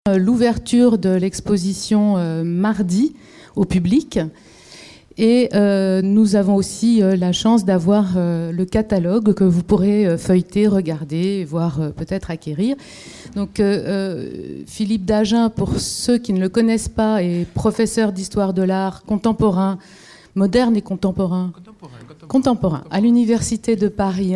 L'ouverture de l'exposition mardi au public. Et nous avons aussi la chance d'avoir le catalogue que vous pourrez feuilleter, regarder, voire peut-être acquérir. Donc Philippe Dagen, pour ceux qui ne le connaissent pas, est professeur d'histoire de l'art contemporain, moderne et contemporain. Contemporain à l'Université de Paris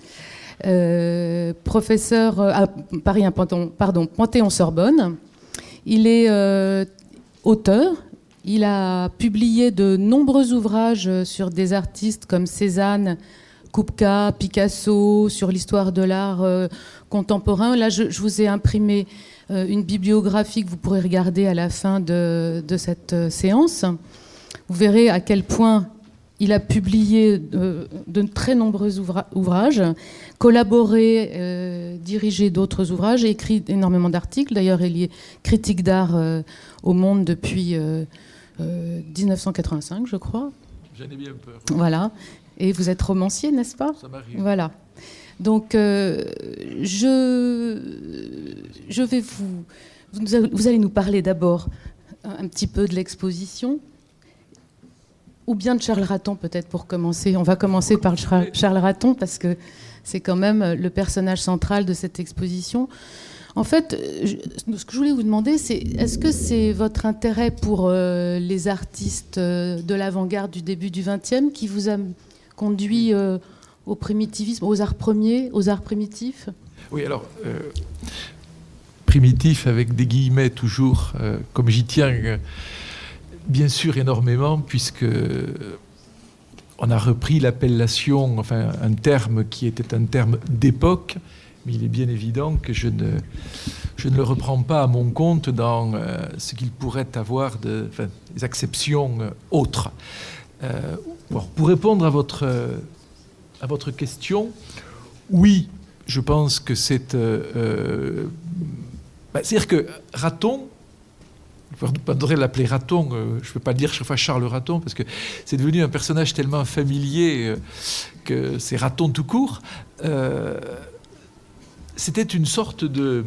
1. Professeur à Paris 1, Panthéon-Sorbonne. Il est auteur. Il a publié de nombreux ouvrages sur des artistes comme Cézanne, Kupka, Picasso, sur l'histoire de l'art contemporain. Là, je vous ai imprimé une bibliographie que vous pourrez regarder à la fin de cette séance. Vous verrez à quel point il a publié de très nombreux ouvrages, collaboré, dirigé d'autres ouvrages, et écrit énormément d'articles. D'ailleurs, il est critique d'art au Monde depuis 1985, je crois. J'en ai bien peur. Voilà. Et vous êtes romancier, n'est-ce pas ? Ça m'arrive. Voilà. Donc, je vais vous allez nous parler d'abord un petit peu de l'exposition. Ou bien de Charles Raton, peut-être, pour commencer. On va commencer par Charles Raton, parce que c'est quand même le personnage central de cette exposition. En fait, ce que je voulais vous demander, c'est est-ce que c'est votre intérêt pour les artistes de l'avant-garde du début du XXe qui vous a conduit au primitivisme, aux arts premiers, aux arts primitifs ? Oui, alors, primitif avec des guillemets toujours, comme j'y tiens... Bien sûr, énormément, puisque on a repris l'appellation, enfin un terme qui était un terme d'époque, mais il est bien évident que je ne le reprends pas à mon compte dans ce qu'il pourrait avoir des acceptions autres. Pour répondre à votre question, oui, je pense que c'est... c'est-à-dire que Raton... On devrait l'appeler Raton, je ne peux pas le dire chaque fois Charles Raton, parce que c'est devenu un personnage tellement familier que c'est Raton tout court. C'était une sorte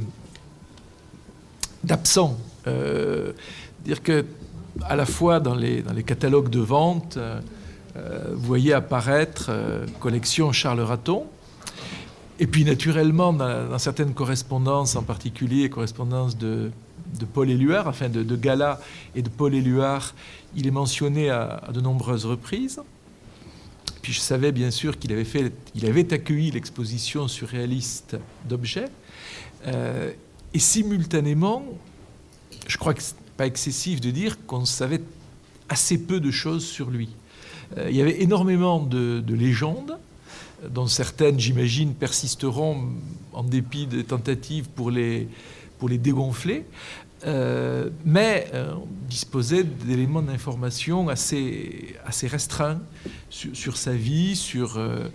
d'absent. Dire que à la fois dans les catalogues de vente, vous voyez apparaître collection Charles Raton, et puis naturellement dans certaines correspondances, en particulier correspondances de Paul Éluard, enfin de Gala et de Paul Éluard, il est mentionné à de nombreuses reprises. Puis je savais bien sûr qu'il avait accueilli l'exposition surréaliste d'objets. Et simultanément, je crois que ce n'est pas excessif de dire qu'on savait assez peu de choses sur lui. Il y avait énormément de légendes, dont certaines, j'imagine, persisteront en dépit des tentatives pour les dégonfler, mais on disposait d'éléments d'information assez restreints sur sa vie, sur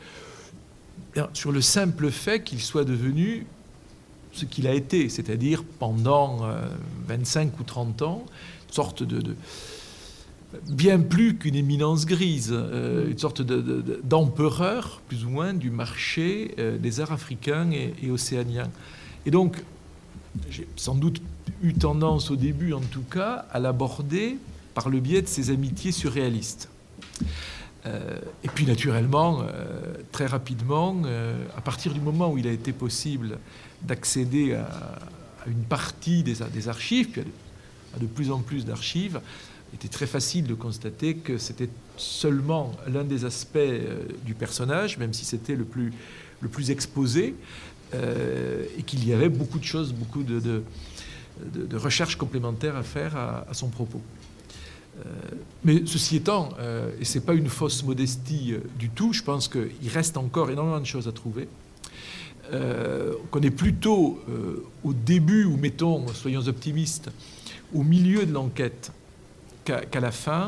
le simple fait qu'il soit devenu ce qu'il a été, c'est-à-dire pendant 25 ou 30 ans, une sorte de bien plus qu'une éminence grise, une sorte d'empereur, plus ou moins, du marché des arts africains et océaniens. Et donc, j'ai sans doute eu tendance au début, en tout cas, à l'aborder par le biais de ses amitiés surréalistes. Et puis, naturellement, très rapidement, à partir du moment où il a été possible d'accéder à une partie des archives, puis à de plus en plus d'archives, il était très facile de constater que c'était seulement l'un des aspects du personnage, même si c'était le plus exposé, et qu'il y avait beaucoup de choses, beaucoup de recherches complémentaires à faire à son propos. Mais ceci étant, et ce n'est pas une fausse modestie du tout, je pense qu'il reste encore énormément de choses à trouver. Qu'on est plutôt au début, ou mettons, soyons optimistes, au milieu de l'enquête qu'à la fin.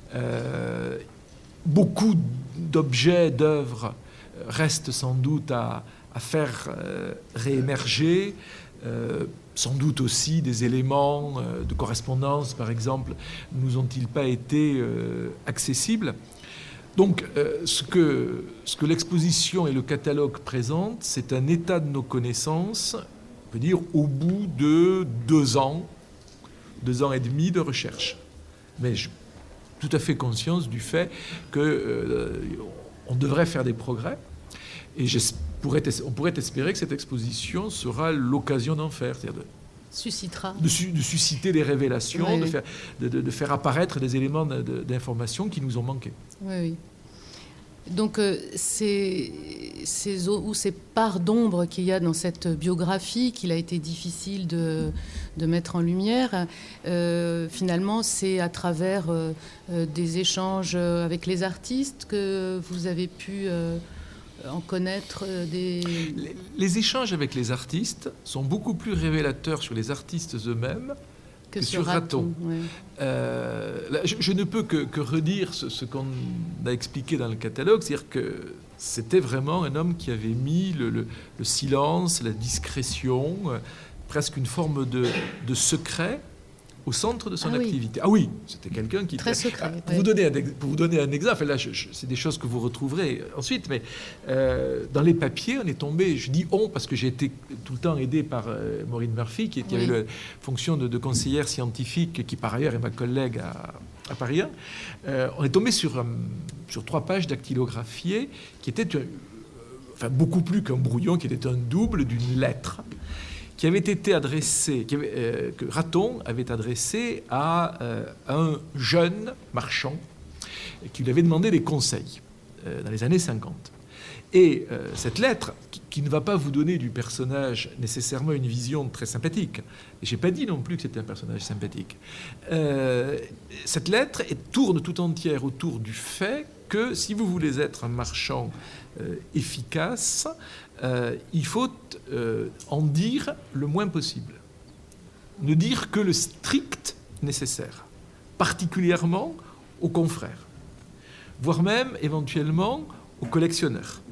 Beaucoup d'objets, d'œuvres restent sans doute à faire réémerger, sans doute aussi des éléments de correspondance, par exemple, nous ont-ils pas été accessibles. Donc, ce que l'exposition et le catalogue présentent, c'est un état de nos connaissances on peut dire au bout de 2 ans et demi de recherche. Mais j'ai tout à fait conscience du fait qu'on devrait faire des progrès. Et on pourrait espérer que cette exposition sera l'occasion d'en faire, c'est-à-dire de susciter des révélations, de faire apparaître des éléments d'information qui nous ont manqué. Oui, oui. Donc ces parts d'ombre qu'il y a dans cette biographie, qu'il a été difficile de mettre en lumière, finalement c'est à travers des échanges avec les artistes que vous avez pu en connaître des... Les échanges avec les artistes sont beaucoup plus révélateurs sur les artistes eux-mêmes que sur Raton. Ouais. Je ne peux que redire ce qu'on a expliqué dans le catalogue, c'est-à-dire que c'était vraiment un homme qui avait mis le silence, la discrétion, presque une forme de secret au centre de son activité. Ah oui, c'était quelqu'un qui... Très secret. Pour vous donner un exemple, là, c'est des choses que vous retrouverez ensuite, mais dans les papiers, on est tombé, je dis on parce que j'ai été tout le temps aidé par Maureen Murphy, qui avait la fonction de conseillère scientifique, qui par ailleurs est ma collègue à Paris 1. On est tombé sur 3 pages dactylographiées qui étaient beaucoup plus qu'un brouillon, qui était un double d'une lettre qui avait été adressé, que Raton avait adressé à un jeune marchand qui lui avait demandé des conseils dans les années 50. Et cette lettre, qui ne va pas vous donner du personnage nécessairement une vision très sympathique, et je n'ai pas dit non plus que c'était un personnage sympathique, cette lettre tourne tout entière autour du fait que si vous voulez être un marchand efficace, il faut en dire le moins possible. Ne dire que le strict nécessaire, particulièrement aux confrères, voire même éventuellement aux collectionneurs.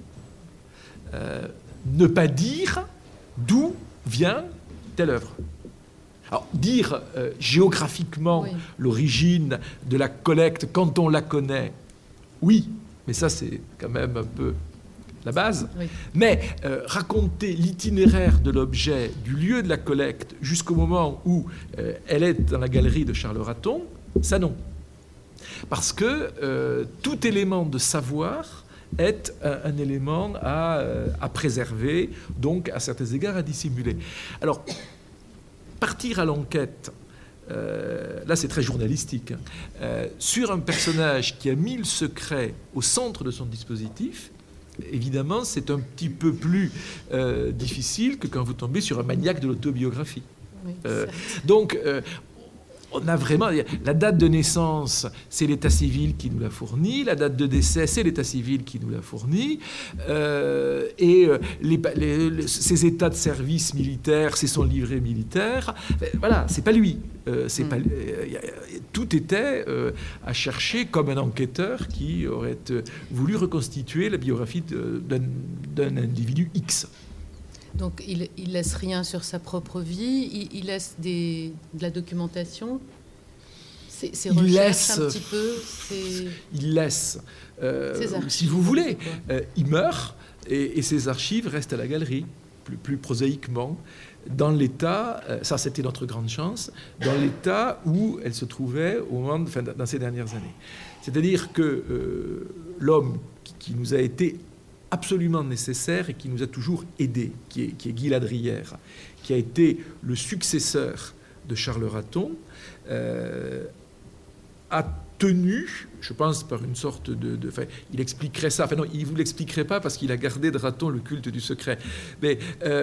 Ne pas dire d'où vient telle œuvre. Alors, dire géographiquement l'origine de la collecte quand on la connaît, oui, mais ça c'est quand même un peu la base. Oui. Mais raconter l'itinéraire de l'objet, du lieu de la collecte jusqu'au moment où elle est dans la galerie de Charles Raton, ça non. Parce que tout élément de savoir est un élément à préserver, donc à certains égards à dissimuler. Alors, partir à l'enquête, là c'est très journalistique, sur un personnage qui a mis le secret au centre de son dispositif, évidemment c'est un petit peu plus difficile que quand vous tombez sur un maniaque de l'autobiographie. Oui, donc, on a vraiment... La date de naissance, c'est l'état civil qui nous l'a fourni. La date de décès, c'est l'état civil qui nous l'a fourni. Ses états de service militaire, c'est son livret militaire. Voilà, c'est pas lui. Tout était à chercher comme un enquêteur qui aurait voulu reconstituer la biographie d'un individu X. Donc il laisse rien sur sa propre vie, il laisse de la documentation, ses recherches un petit peu. Il laisse, si vous voulez, il meurt et ses archives restent à la galerie, plus prosaïquement, dans l'état, ça c'était notre grande chance, dans l'état où elle se trouvait dans ces dernières années. C'est-à-dire que l'homme qui nous a été absolument nécessaire et qui nous a toujours aidés, qui est Guy Ladrière, qui a été le successeur de Charles Raton, a tenu, je pense par une sorte il expliquerait ça, non, il ne vous l'expliquerait pas parce qu'il a gardé de Raton le culte du secret, mais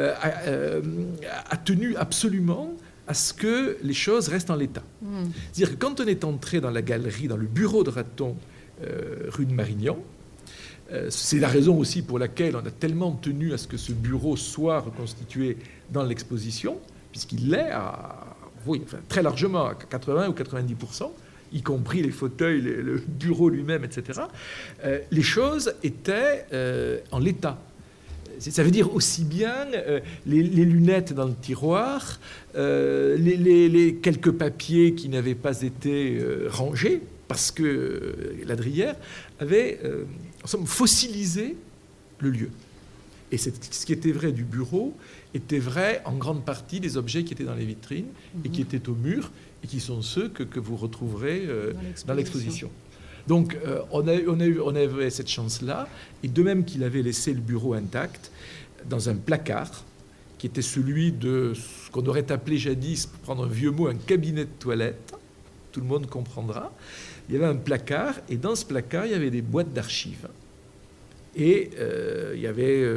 a tenu absolument à ce que les choses restent en l'état. C'est-à-dire que quand on est entré dans la galerie, dans le bureau de Raton, rue de Marignan, c'est la raison aussi pour laquelle on a tellement tenu à ce que ce bureau soit reconstitué dans l'exposition, puisqu'il l'est très largement, à 80 ou 90%, y compris les fauteuils, le bureau lui-même, etc. Les choses étaient en l'état. Ça veut dire aussi bien les lunettes dans le tiroir, les quelques papiers qui n'avaient pas été rangés, parce que Ladrière avait fossilisé le lieu. Et ce qui était vrai du bureau était vrai en grande partie des objets qui étaient dans les vitrines et qui étaient au mur et qui sont ceux que vous retrouverez dans l'exposition. Donc on avait cette chance-là, et de même qu'il avait laissé le bureau intact dans un placard qui était celui de ce qu'on aurait appelé jadis, pour prendre un vieux mot, un cabinet de toilette. Tout le monde comprendra. Il y avait un placard, et dans ce placard, il y avait des boîtes d'archives. Et il y avait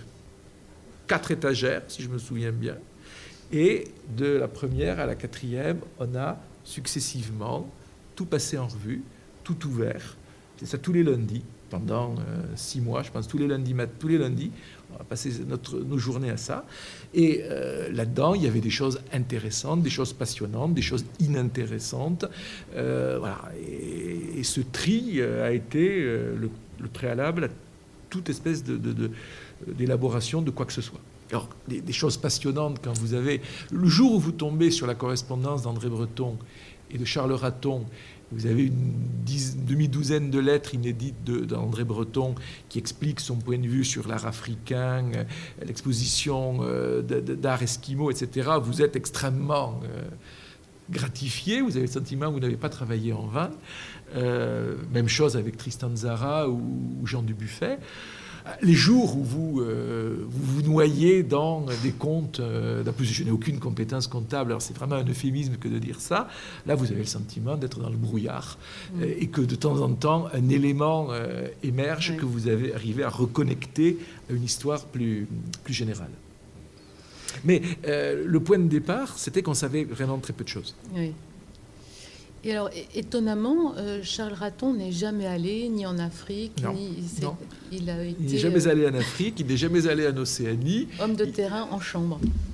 4 étagères, si je me souviens bien. Et de la première à la 4e, on a successivement tout passé en revue, tout ouvert. C'est ça tous les lundis, pendant 6 mois, je pense, tous les lundis, on va passer nos journées à ça. Et là-dedans, il y avait des choses intéressantes, des choses passionnantes, des choses inintéressantes. Voilà. Et ce tri a été le préalable à toute espèce d'élaboration de quoi que ce soit. Alors, des choses passionnantes quand vous avez... Le jour où vous tombez sur la correspondance d'André Breton et de Charles Raton, vous avez une demi-douzaine de lettres inédites d'André Breton qui expliquent son point de vue sur l'art africain, l'exposition d'art esquimau, etc. Vous êtes extrêmement gratifié, vous avez le sentiment que vous n'avez pas travaillé en vain. Même chose avec Tristan Tzara ou Jean Dubuffet. Les jours où vous noyez dans des comptes, en plus je n'ai aucune compétence comptable, alors c'est vraiment un euphémisme que de dire ça, là vous avez le sentiment d'être dans le brouillard et que de temps en temps un élément émerge que vous avez arrivé à reconnecter à une histoire plus générale. Mais le point de départ, c'était qu'on savait vraiment très peu de choses. Oui. Et alors, étonnamment, Charles Raton n'est jamais allé ni en Afrique, non. Il n'est jamais allé en Afrique, il n'est jamais allé en Océanie. Homme de terrain en chambre.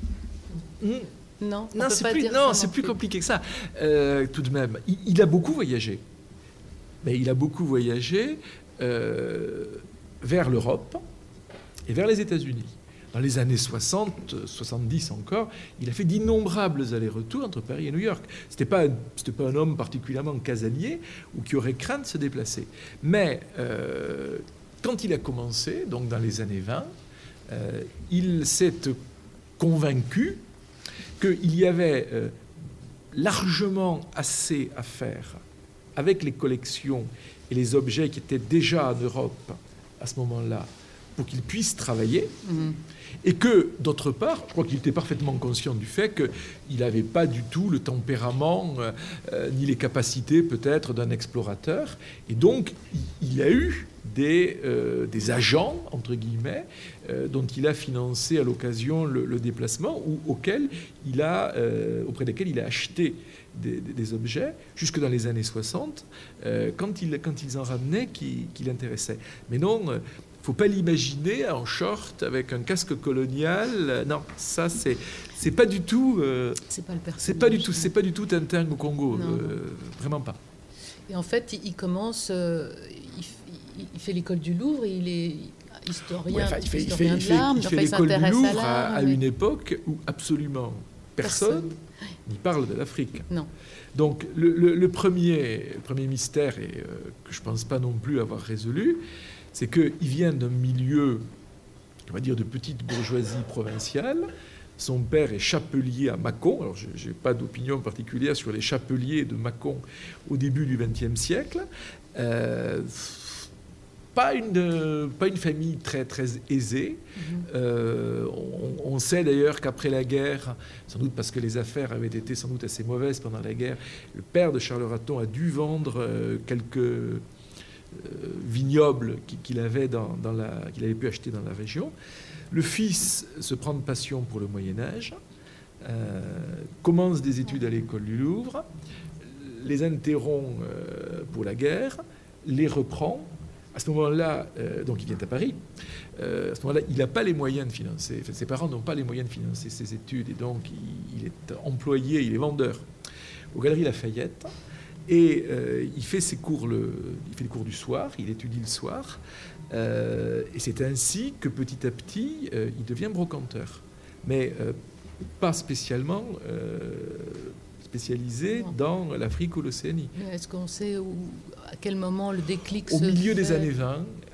Non, c'est plus compliqué que ça. Tout de même, il a beaucoup voyagé. Mais il a beaucoup voyagé vers l'Europe et vers les États-Unis. Dans les années 60, 70 encore, il a fait d'innombrables allers-retours entre Paris et New York. C'était pas un homme particulièrement casanier ou qui aurait craint de se déplacer. Mais quand il a commencé, donc dans les années 20, il s'est convaincu qu'il y avait largement assez à faire avec les collections et les objets qui étaient déjà en Europe à ce moment-là pour qu'il puisse travailler. Et que, d'autre part, je crois qu'il était parfaitement conscient du fait qu'il n'avait pas du tout le tempérament ni les capacités peut-être d'un explorateur. Et donc, il a eu des agents, entre guillemets, dont il a financé à l'occasion le déplacement, ou auprès desquels il a acheté des objets, jusque dans les années 60, quand ils en ramenaient qui l'intéressaient. Mais non... Il ne faut pas l'imaginer en short avec un casque colonial. Non, ça c'est pas du tout. C'est pas le personnage. C'est pas du tout Tintin au Congo. Vraiment pas. Et en fait, il commence. Il fait l'école du Louvre. Il est historien. Il fait l'école du Louvre à une époque où absolument personne n'y parle de l'Afrique. Non. Donc le premier mystère, et que je pense pas non plus avoir résolu, c'est qu'il vient d'un milieu, on va dire, de petite bourgeoisie provinciale. Son père est chapelier à Mâcon. Alors, je n'ai pas d'opinion particulière sur les chapeliers de Mâcon au début du XXe siècle. Pas une famille très, très aisée. On sait d'ailleurs qu'après la guerre, sans doute parce que les affaires avaient été sans doute assez mauvaises pendant la guerre, le père de Charles Raton a dû vendre quelques... vignoble qu'il avait pu acheter dans la région. Le fils se prend de passion pour le Moyen-Âge, commence des études à l'école du Louvre, les interrompt pour la guerre, les reprend. À ce moment-là, donc il vient à Paris, à ce moment-là, il n'a pas les moyens de financer, ses parents n'ont pas les moyens de financer ses études, et donc il est employé, il est vendeur aux Galeries Lafayette. Et il fait les cours du soir, il étudie le soir, et c'est ainsi que petit à petit, il devient brocanteur. Mais pas spécialement spécialisé dans l'Afrique ou l'Océanie. Est-ce qu'on sait à quel moment le déclic se fait ? Au milieu des années 20,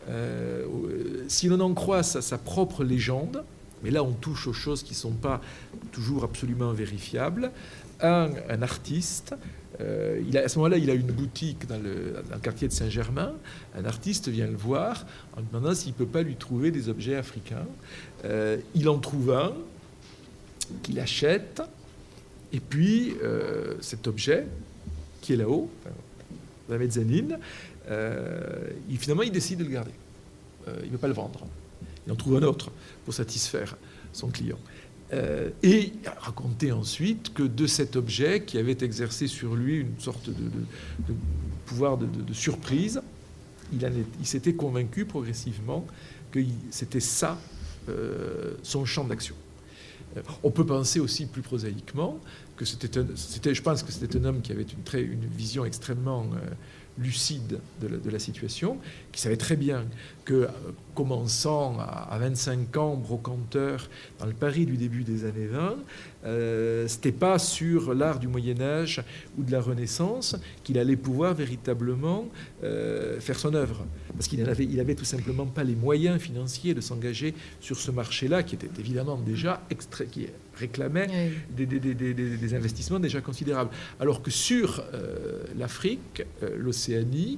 Si l'on en croit sa propre légende, mais là on touche aux choses qui ne sont pas toujours absolument vérifiables, un artiste, à ce moment-là il a une boutique dans le quartier de Saint-Germain, un artiste vient le voir en lui demandant s'il ne peut pas lui trouver des objets africains. Il en trouve un qu'il achète, et puis cet objet qui est là-haut, dans la mezzanine, finalement il décide de le garder. Il ne veut pas le vendre. Il en trouve un autre pour satisfaire son client. Et raconter ensuite que de cet objet qui avait exercé sur lui une sorte de pouvoir de surprise, il s'était convaincu progressivement que c'était ça son champ d'action. On peut penser aussi plus prosaïquement que je pense que c'était un homme qui avait une vision extrêmement lucide de la situation, qui savait très bien que, commençant à 25 ans, brocanteur dans le Paris du début des années 20, c'était pas sur l'art du Moyen-Âge ou de la Renaissance qu'il allait pouvoir véritablement faire son œuvre. Parce qu'il avait tout simplement pas les moyens financiers de s'engager sur ce marché-là, qui était évidemment déjà qui réclamait des investissements déjà considérables. Alors que sur l'Afrique, l'Océanie,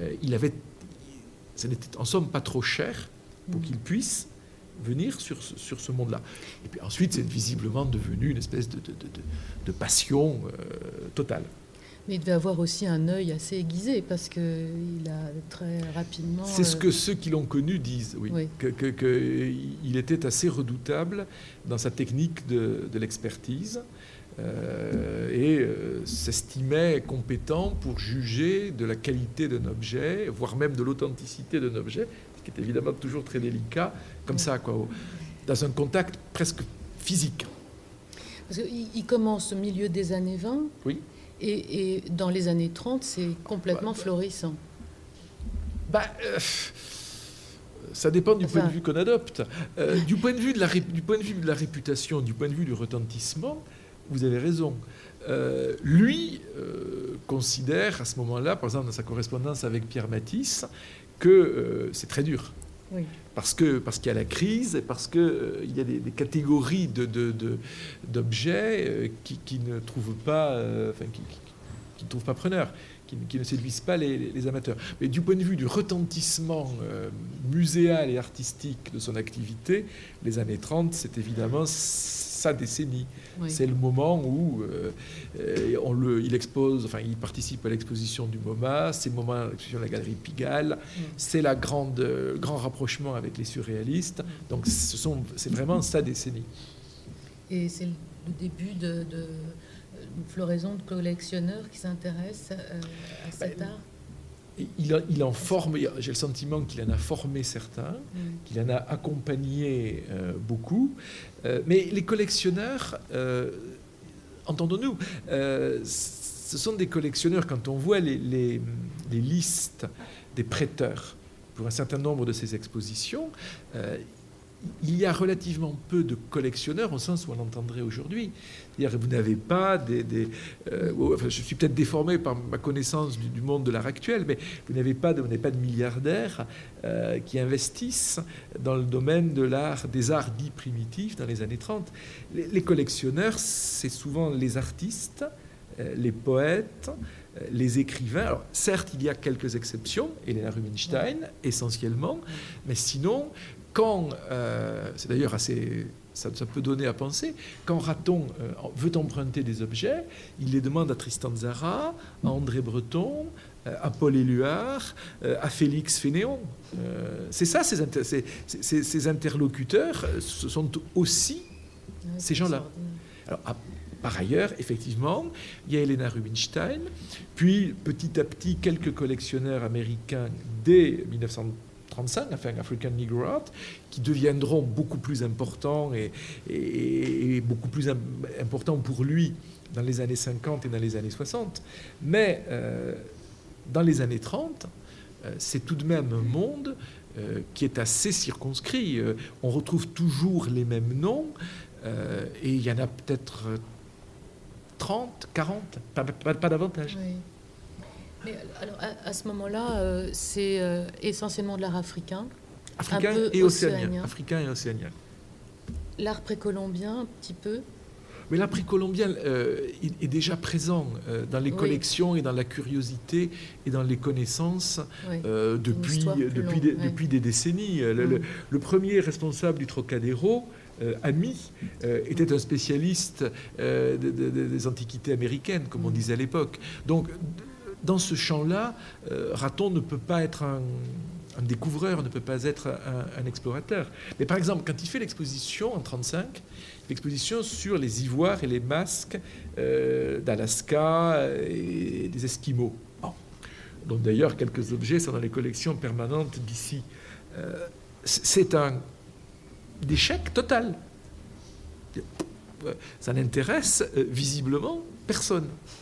ça n'était en somme pas trop cher pour qu'il puisse venir sur ce monde-là. Et puis ensuite, c'est visiblement devenu une espèce de passion totale. Mais il devait avoir aussi un œil assez aiguisé, parce qu'il a très rapidement... C'est ce que ceux qui l'ont connu disent, oui. Qu'il était assez redoutable dans sa technique de l'expertise, et s'estimait compétent pour juger de la qualité d'un objet, voire même de l'authenticité d'un objet, ce qui est évidemment toujours très délicat, comme ça, quoi, dans un contact presque physique. Parce qu'il commence au milieu des années 20, oui. Et dans les années 30, c'est complètement florissant. Ça dépend du point de vue qu'on adopte. Du point de vue de la réputation, du point de vue du retentissement, vous avez raison. Lui considère à ce moment-là, par exemple dans sa correspondance avec Pierre Matisse, que c'est très dur. Oui. Parce qu'il y a la crise, et parce qu'il y a des catégories d'objets qui ne trouvent pas, qui ne trouvent pas preneur, qui ne séduisent pas les amateurs. Mais du point de vue du retentissement muséal et artistique de son activité, les années 30, c'est évidemment sa décennie. Oui. C'est le moment où il expose, il participe à l'exposition du MoMA, c'est le moment de l'exposition de la Galerie Pigalle, c'est le grand rapprochement avec les surréalistes. Donc c'est vraiment sa décennie. Et c'est le début d'une floraison de collectionneurs qui s'intéressent à cet art. Il en forme, j'ai le sentiment qu'il en a formé certains, qu'il en a accompagné beaucoup. Mais les collectionneurs, entendons-nous, ce sont des collectionneurs, quand on voit les listes des prêteurs pour un certain nombre de ces expositions, il y a relativement peu de collectionneurs au sens où on l'entendrait aujourd'hui. C'est-à-dire que vous n'avez pas je suis peut-être déformé par ma connaissance du monde de l'art actuel, mais vous n'avez pas de milliardaires qui investissent dans le domaine des arts dits primitifs dans les années 30. Les collectionneurs, c'est souvent les artistes, les poètes, les écrivains. Alors, certes, il y a quelques exceptions, Helena Rubinstein, essentiellement, mais sinon... c'est d'ailleurs assez, ça peut donner à penser, quand Raton veut emprunter des objets, il les demande à Tristan Tzara, à André Breton, à Paul Éluard, à Félix Fénéon. C'est ça, ces interlocuteurs, ce sont aussi ces gens-là. Alors, par ailleurs, effectivement, il y a Helena Rubinstein, puis petit à petit, quelques collectionneurs américains dès 1935, African Negro Art, qui deviendront beaucoup plus importants et beaucoup plus importants pour lui dans les années 50 et dans les années 60. Mais dans les années 30, c'est tout de même un monde qui est assez circonscrit. On retrouve toujours les mêmes noms, et il y en a peut-être 30, 40, pas davantage. Oui. Mais alors, à ce moment-là, c'est essentiellement de l'art africain. Africain un peu et océanien. océanien. L'art précolombien, un petit peu. Mais l'art précolombien est déjà présent dans les collections et dans la curiosité et dans les connaissances depuis des décennies. Le premier responsable du Trocadéro, Ami, était un spécialiste des antiquités américaines, comme on disait à l'époque. Donc, dans ce champ-là, Raton ne peut pas être un découvreur, ne peut pas être un explorateur. Mais par exemple, quand il fait l'exposition en 1935, l'exposition sur les ivoires et les masques d'Alaska et des Esquimaux, dont d'ailleurs quelques objets sont dans les collections permanentes d'ici. C'est un échec total. Ça n'intéresse visiblement personne.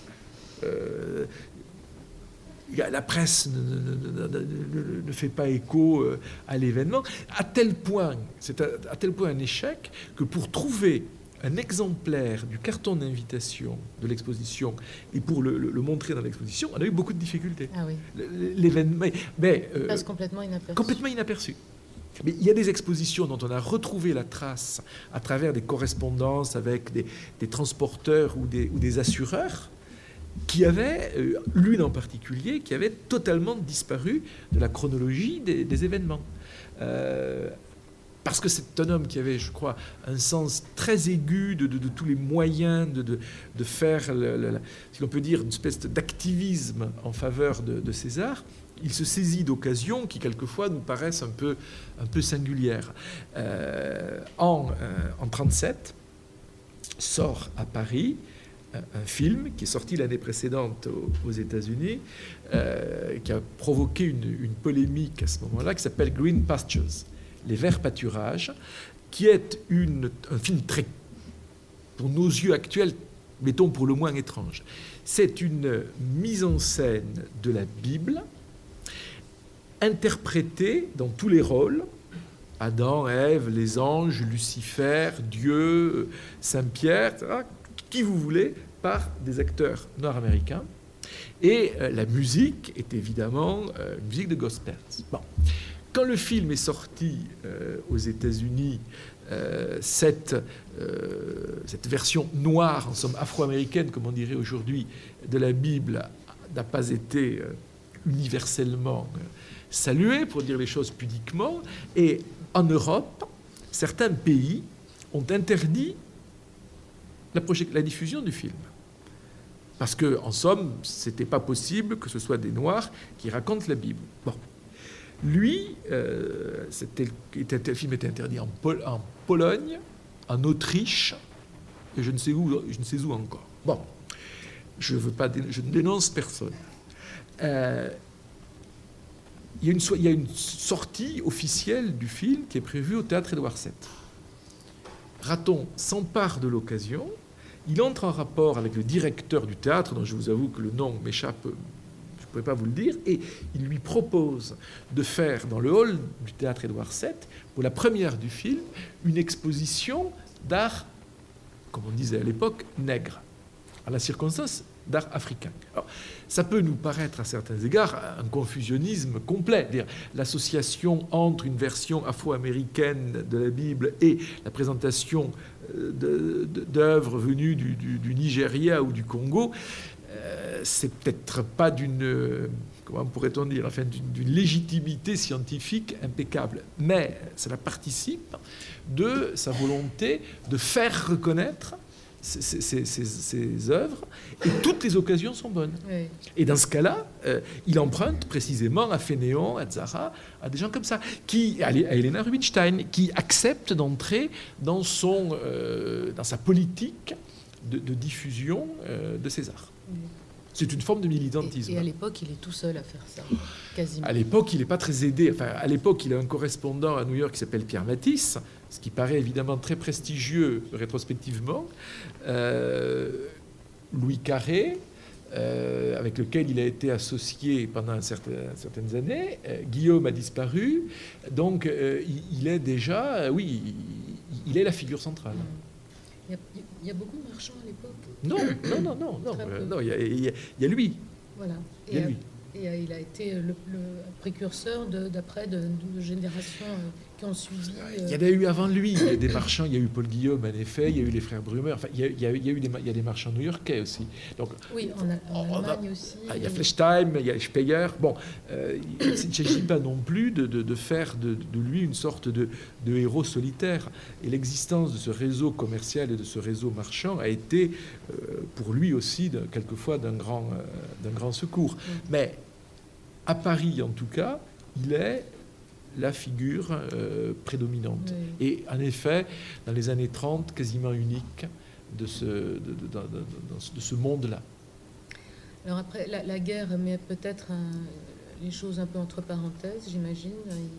La presse ne fait pas écho à l'événement, à tel point, c'est à tel point un échec que pour trouver un exemplaire du carton d'invitation de l'exposition et pour le montrer dans l'exposition, on a eu beaucoup de difficultés. Ah oui. L'événement, passe complètement inaperçu. Complètement inaperçu. Mais il y a des expositions dont on a retrouvé la trace à travers des correspondances avec des transporteurs ou des assureurs, qui avait, l'une en particulier, qui avait totalement disparu de la chronologie des événements. Parce que c'est un homme qui avait, je crois, un sens très aigu de tous les moyens de faire, si l'on peut dire, une espèce d'activisme en faveur de César. Il se saisit d'occasions qui, quelquefois, nous paraissent un peu singulières. En 1937, sort à Paris un film qui est sorti l'année précédente aux États-Unis, qui a provoqué une polémique à ce moment-là, qui s'appelle Green Pastures, les verts pâturages, qui est un film très, pour nos yeux actuels, mettons pour le moins étrange. C'est une mise en scène de la Bible, interprétée dans tous les rôles, Adam, Ève, les anges, Lucifer, Dieu, Saint-Pierre, etc., qui vous voulez, par des acteurs nord-américains. Et la musique est évidemment une musique de gospel. Bon. Quand le film est sorti aux États-Unis, cette version noire, en somme afro-américaine, comme on dirait aujourd'hui, de la Bible n'a pas été universellement saluée, pour dire les choses pudiquement. Et en Europe, certains pays ont interdit la diffusion du film. Parce que, en somme, c'était pas possible que ce soit des Noirs qui racontent la Bible. Bon. Lui, le film était interdit en Pologne, en Autriche, et je ne sais où encore. Bon. Je ne dénonce personne. Il y a une sortie officielle du film qui est prévue au théâtre Édouard VII. Raton s'empare de l'occasion. Il entre en rapport avec le directeur du théâtre, dont je vous avoue que le nom m'échappe, je ne pourrais pas vous le dire, et il lui propose de faire dans le hall du théâtre Édouard VII, pour la première du film, une exposition d'art, comme on disait à l'époque, nègre, à la circonstance d'art africain. Alors, ça peut nous paraître à certains égards un confusionnisme complet, dire l'association entre une version afro-américaine de la Bible et la présentation d'œuvres venues du Nigeria ou du Congo, c'est peut-être pas comment pourrait-on dire, enfin, d'une légitimité scientifique impeccable, mais cela participe de sa volonté de faire reconnaître ces œuvres, et toutes les occasions sont bonnes. Oui. Et dans ce cas-là, il emprunte précisément à Fénéon, à Zara, à des gens comme ça, à Helena Rubinstein, qui acceptent d'entrer dans sa politique de diffusion de César. Oui. C'est une forme de militantisme. Et à l'époque, il est tout seul à faire ça, quasiment. À l'époque, il n'est pas très aidé. Enfin, à l'époque, il a un correspondant à New York qui s'appelle Pierre Matisse, ce qui paraît évidemment très prestigieux rétrospectivement. Louis Carré, avec lequel il a été associé pendant certaines années. Guillaume a disparu. Donc, il est déjà... oui, il est la figure centrale. Il y a beaucoup de marchands à l'époque. Non, il y a lui. Voilà. Il y a lui. Et il a été le précurseur d'après de générations qui ont suivi. Il y en a eu avant lui. Il y a des marchands. Il y a eu Paul Guillaume, en effet. Il y a eu les frères Brummer. Enfin, il y a des marchands new-yorkais aussi. Donc, oui, en Allemagne aussi. Il y a Flechtheim, il y a Speyer. Bon, il ne s'agit pas non plus de faire de lui une sorte de héros solitaire. Et l'existence de ce réseau commercial et de ce réseau marchand a été, pour lui aussi, quelquefois d'un grand secours. Mais à Paris, en tout cas, il est la figure prédominante. Oui. Et en effet, dans les années 30, quasiment unique de ce monde-là. Alors après, la guerre met peut-être les choses un peu entre parenthèses, j'imagine.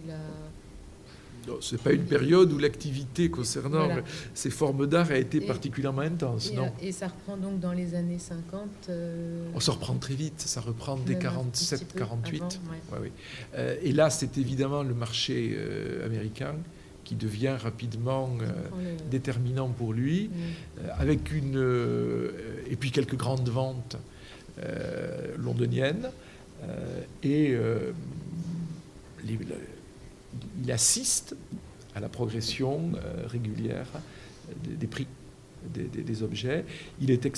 Ce n'est pas une période où l'activité concernant ces formes d'art a été particulièrement intense, non. Et ça reprend donc dans les années 50 On se reprend très vite, ça reprend dès 47, 48. Oui. Et là, c'est évidemment le marché américain qui devient rapidement déterminant pour lui, avec et puis quelques grandes ventes londoniennes, il assiste à la progression régulière des prix des objets. Il est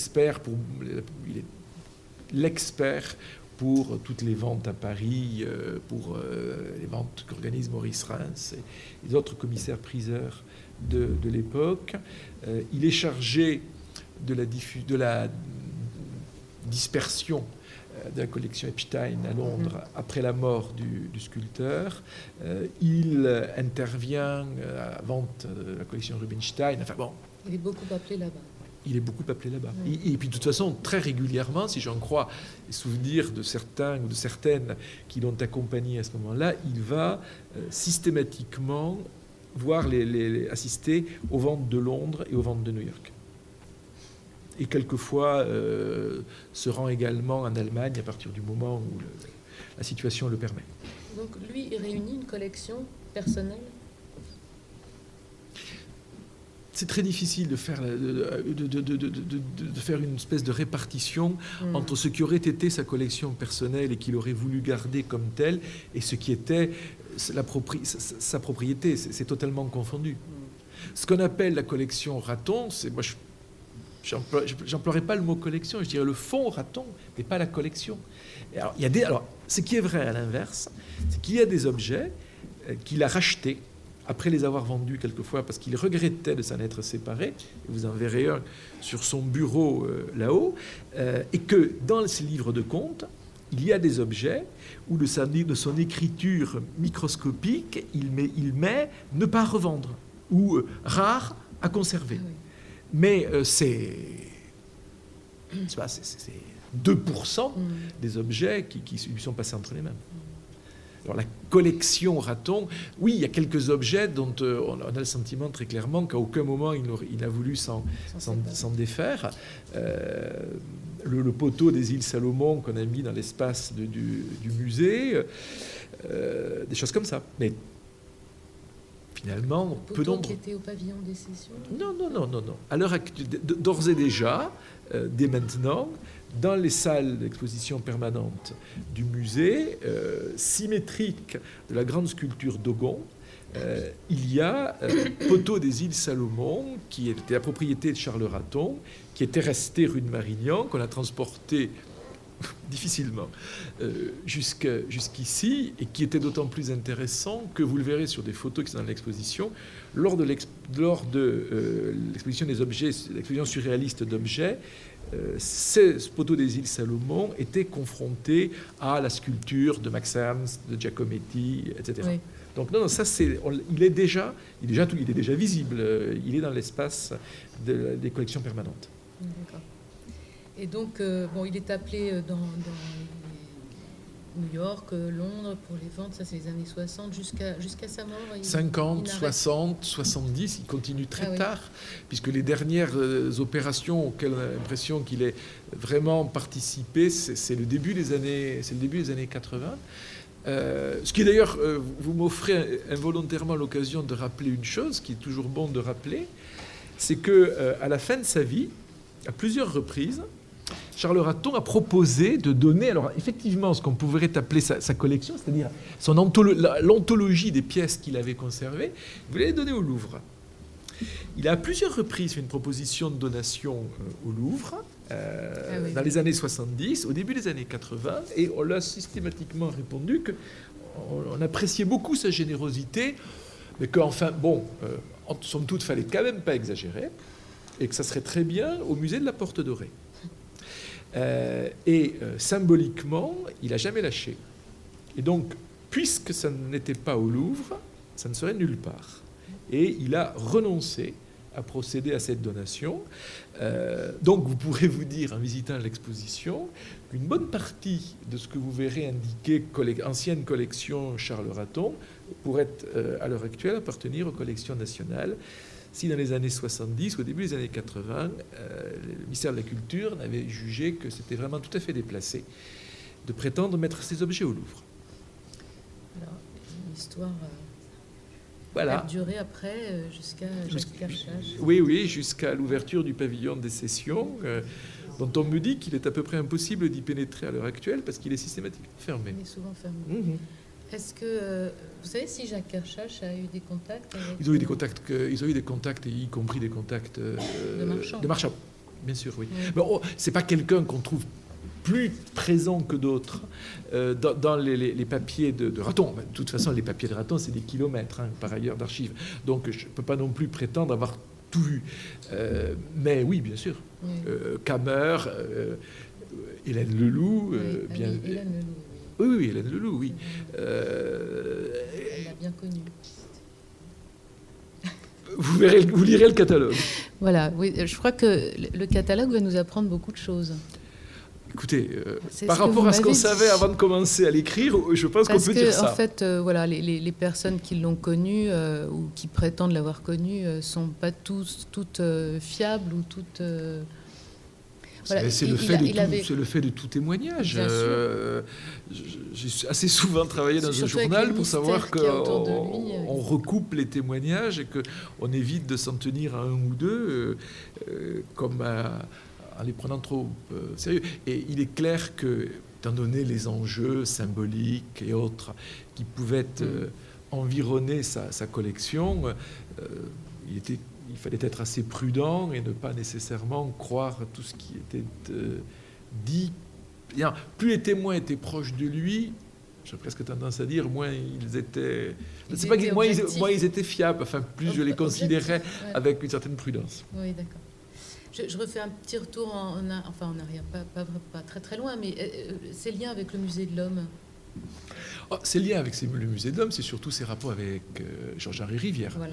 l'expert pour toutes les ventes à Paris, pour les ventes qu'organise Maurice Reims et les autres commissaires-priseurs de l'époque. Il est chargé de la dispersion de la collection Epstein à Londres après la mort du sculpteur. Il intervient à la vente de la collection Rubinstein. Enfin bon. Il est beaucoup appelé là-bas. Oui. Et puis de toute façon, très régulièrement, si j'en crois les souvenirs de certains ou de certaines qui l'ont accompagné à ce moment-là, il va systématiquement assister aux ventes de Londres et aux ventes de New York. Et quelquefois se rend également en Allemagne à partir du moment où la situation le permet. Donc lui, il réunit une collection personnelle. C'est très difficile de faire une espèce de répartition entre ce qui aurait été sa collection personnelle et qu'il aurait voulu garder comme telle et ce qui était sa propriété. C'est totalement confondu. Ce qu'on appelle la collection Raton, c'est moi j'emploierais pas le mot collection, je dirais le fonds Raton, mais pas la collection. Alors, ce qui est vrai à l'inverse, c'est qu'il y a des objets qu'il a rachetés après les avoir vendus quelquefois parce qu'il regrettait de s'en être séparé. Et vous en verrez un sur son bureau là-haut, et que dans ses livres de comptes, il y a des objets où de son écriture microscopique, il met ne pas revendre ou rare à conserver. Mais c'est 2% des objets qui lui sont passés entre les mains. Alors la collection Raton, oui, il y a quelques objets dont on a le sentiment très clairement qu'à aucun moment il n'a voulu s'en défaire. Le poteau des îles Salomon qu'on a mis dans l'espace du musée, des choses comme ça. Mais finalement, peu d'ombre. Qui était au pavillon des sessions. Non. À l'heure actuelle, d'ores et déjà, dès maintenant, dans les salles d'exposition permanente du musée, symétrique de la grande sculpture Dogon, il y a poteau des îles Salomon, qui était la propriété de Charles Raton, qui était resté rue de Marignan, qu'on a transporté difficilement jusqu'ici, et qui était d'autant plus intéressant que vous le verrez sur des photos qui sont dans l'exposition, lors de l'exposition des objets, l'exposition surréaliste d'objets, ce poteau des îles Salomon était confronté à la sculpture de Max Ernst, de Giacometti, etc. Oui. Donc non, ça il est déjà visible, il est dans l'espace des collections permanentes. D'accord. Et donc, il est appelé dans New York, Londres, pour les ventes, ça c'est les années 60, jusqu'à sa mort. 50, 60, 70, il continue très tard, puisque les dernières opérations auxquelles on a l'impression qu'il ait vraiment participé, c'est le début des années 80. Ce qui d'ailleurs, vous m'offrez involontairement l'occasion de rappeler une chose, qui est toujours bon de rappeler, c'est que à la fin de sa vie, à plusieurs reprises, Charles Raton a proposé de donner, alors effectivement, ce qu'on pourrait appeler sa collection, c'est-à-dire l'anthologie des pièces qu'il avait conservées, il voulait les donner au Louvre. Il a à plusieurs reprises fait une proposition de donation au Louvre, dans les années 70, au début des années 80, et on l'a systématiquement répondu qu'on appréciait beaucoup sa générosité, mais qu'enfin, somme toute, il fallait quand même pas exagérer, et que ça serait très bien au musée de la Porte Dorée. Symboliquement, il n'a jamais lâché. Et donc, puisque ça n'était pas au Louvre, ça ne serait nulle part. Et il a renoncé à procéder à cette donation. Donc, vous pourrez vous dire, en visitant l'exposition, qu'une bonne partie de ce que vous verrez indiqué ancienne collection Charles Raton pourrait, à l'heure actuelle, appartenir aux collections nationales. Si dans les années 70, au début des années 80, le ministère de la Culture avait jugé que c'était vraiment tout à fait déplacé de prétendre mettre ces objets au Louvre. Alors, l'histoire a duré après jusqu'à Jacques Carchage. Oui, jusqu'à l'ouverture du pavillon des sessions, dont on me dit qu'il est à peu près impossible d'y pénétrer à l'heure actuelle parce qu'il est systématiquement fermé. Il est souvent fermé. Est-ce que vous savez si Jacques Carchage a eu des contacts avec... Ils ont eu des contacts, y compris des contacts de marchands. Bien sûr, oui. Mais c'est pas quelqu'un qu'on trouve plus présent que d'autres dans les papiers de Raton. De toute façon, les papiers de Raton, c'est des kilomètres, par ailleurs, d'archives. Donc, je ne peux pas non plus prétendre avoir tout vu. Mais oui, bien sûr. Cammer, Hélène Leloup. Hélène Leloup. Oui, Hélène Leloup, oui. Elle l'a bien connue. Vous lirez le catalogue. Voilà, oui, je crois que le catalogue va nous apprendre beaucoup de choses. Écoutez, par rapport à ce qu'on savait avant de commencer à l'écrire, je pense qu'on peut dire ça. Parce qu'en fait, les personnes qui l'ont connu ou qui prétendent l'avoir connu ne sont pas toutes fiables ou toutes... C'est le fait de tout témoignage. J'ai assez souvent travaillé dans un journal pour savoir qu'on recoupe les témoignages et qu'on évite de s'en tenir à un ou deux en les prenant trop sérieux. Et il est clair que, étant donné les enjeux symboliques et autres qui pouvaient environner sa collection, il fallait être assez prudent et ne pas nécessairement croire à tout ce qui était dit. Plus les témoins étaient proches de lui, j'ai presque tendance à dire, moins ils étaient... moins ils étaient fiables, plus je les considérais avec une certaine prudence. Oui, d'accord. Je refais un petit retour en arrière, pas très très loin, mais ces liens avec le Musée de l'Homme. Ses liens avec le Musée de l'Homme, c'est surtout ses rapports avec Georges-Henri Rivière. Voilà.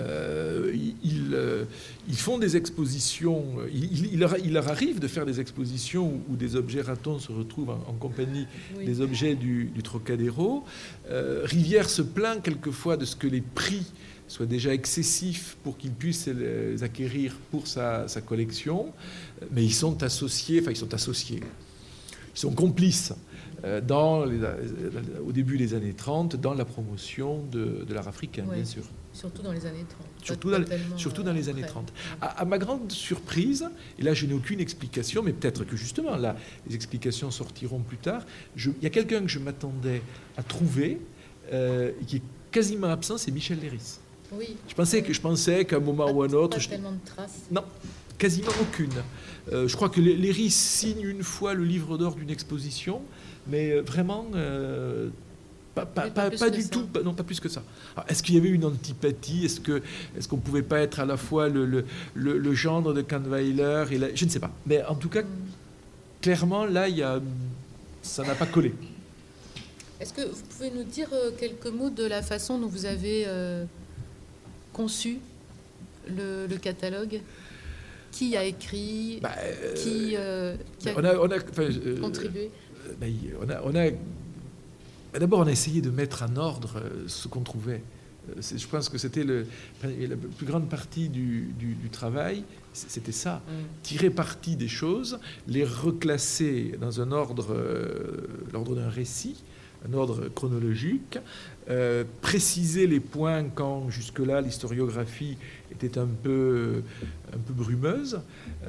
Ils font des expositions. Il leur arrive de faire des expositions où des objets Raton se retrouvent en compagnie des objets du Trocadéro. Rivière se plaint quelquefois de ce que les prix soient déjà excessifs pour qu'il puisse les acquérir pour sa collection, mais ils sont associés, ils sont complices au début des années 30 dans la promotion de l'art africain, bien sûr. Surtout dans les années 30. Surtout dans les années 30. À ma grande surprise, et là je n'ai aucune explication, mais peut-être que justement là les explications sortiront plus tard, il y a quelqu'un que je m'attendais à trouver qui est quasiment absent, c'est Michel Léris. Oui. Je pensais qu'à un moment ou à un autre... Pas tellement de traces. Non, quasiment aucune. Je crois que Léris signe une fois le livre d'or d'une exposition, mais vraiment pas du tout, non, pas plus que ça. Alors, est-ce qu'il y avait une antipathie? Est-ce qu'on ne pouvait pas être à la fois le gendre de Kahnweiler et je ne sais pas. Mais en tout cas, clairement, là, ça n'a pas collé. Est-ce que vous pouvez nous dire quelques mots de la façon dont vous avez conçu le catalogue? Qui a écrit? Qui a contribué? D'abord, on a essayé de mettre en ordre ce qu'on trouvait. Je pense que c'était la plus grande partie du travail, c'était ça. Tirer parti des choses, les reclasser dans un ordre, l'ordre d'un récit, un ordre chronologique, préciser les points quand jusque-là l'historiographie était un peu brumeuse.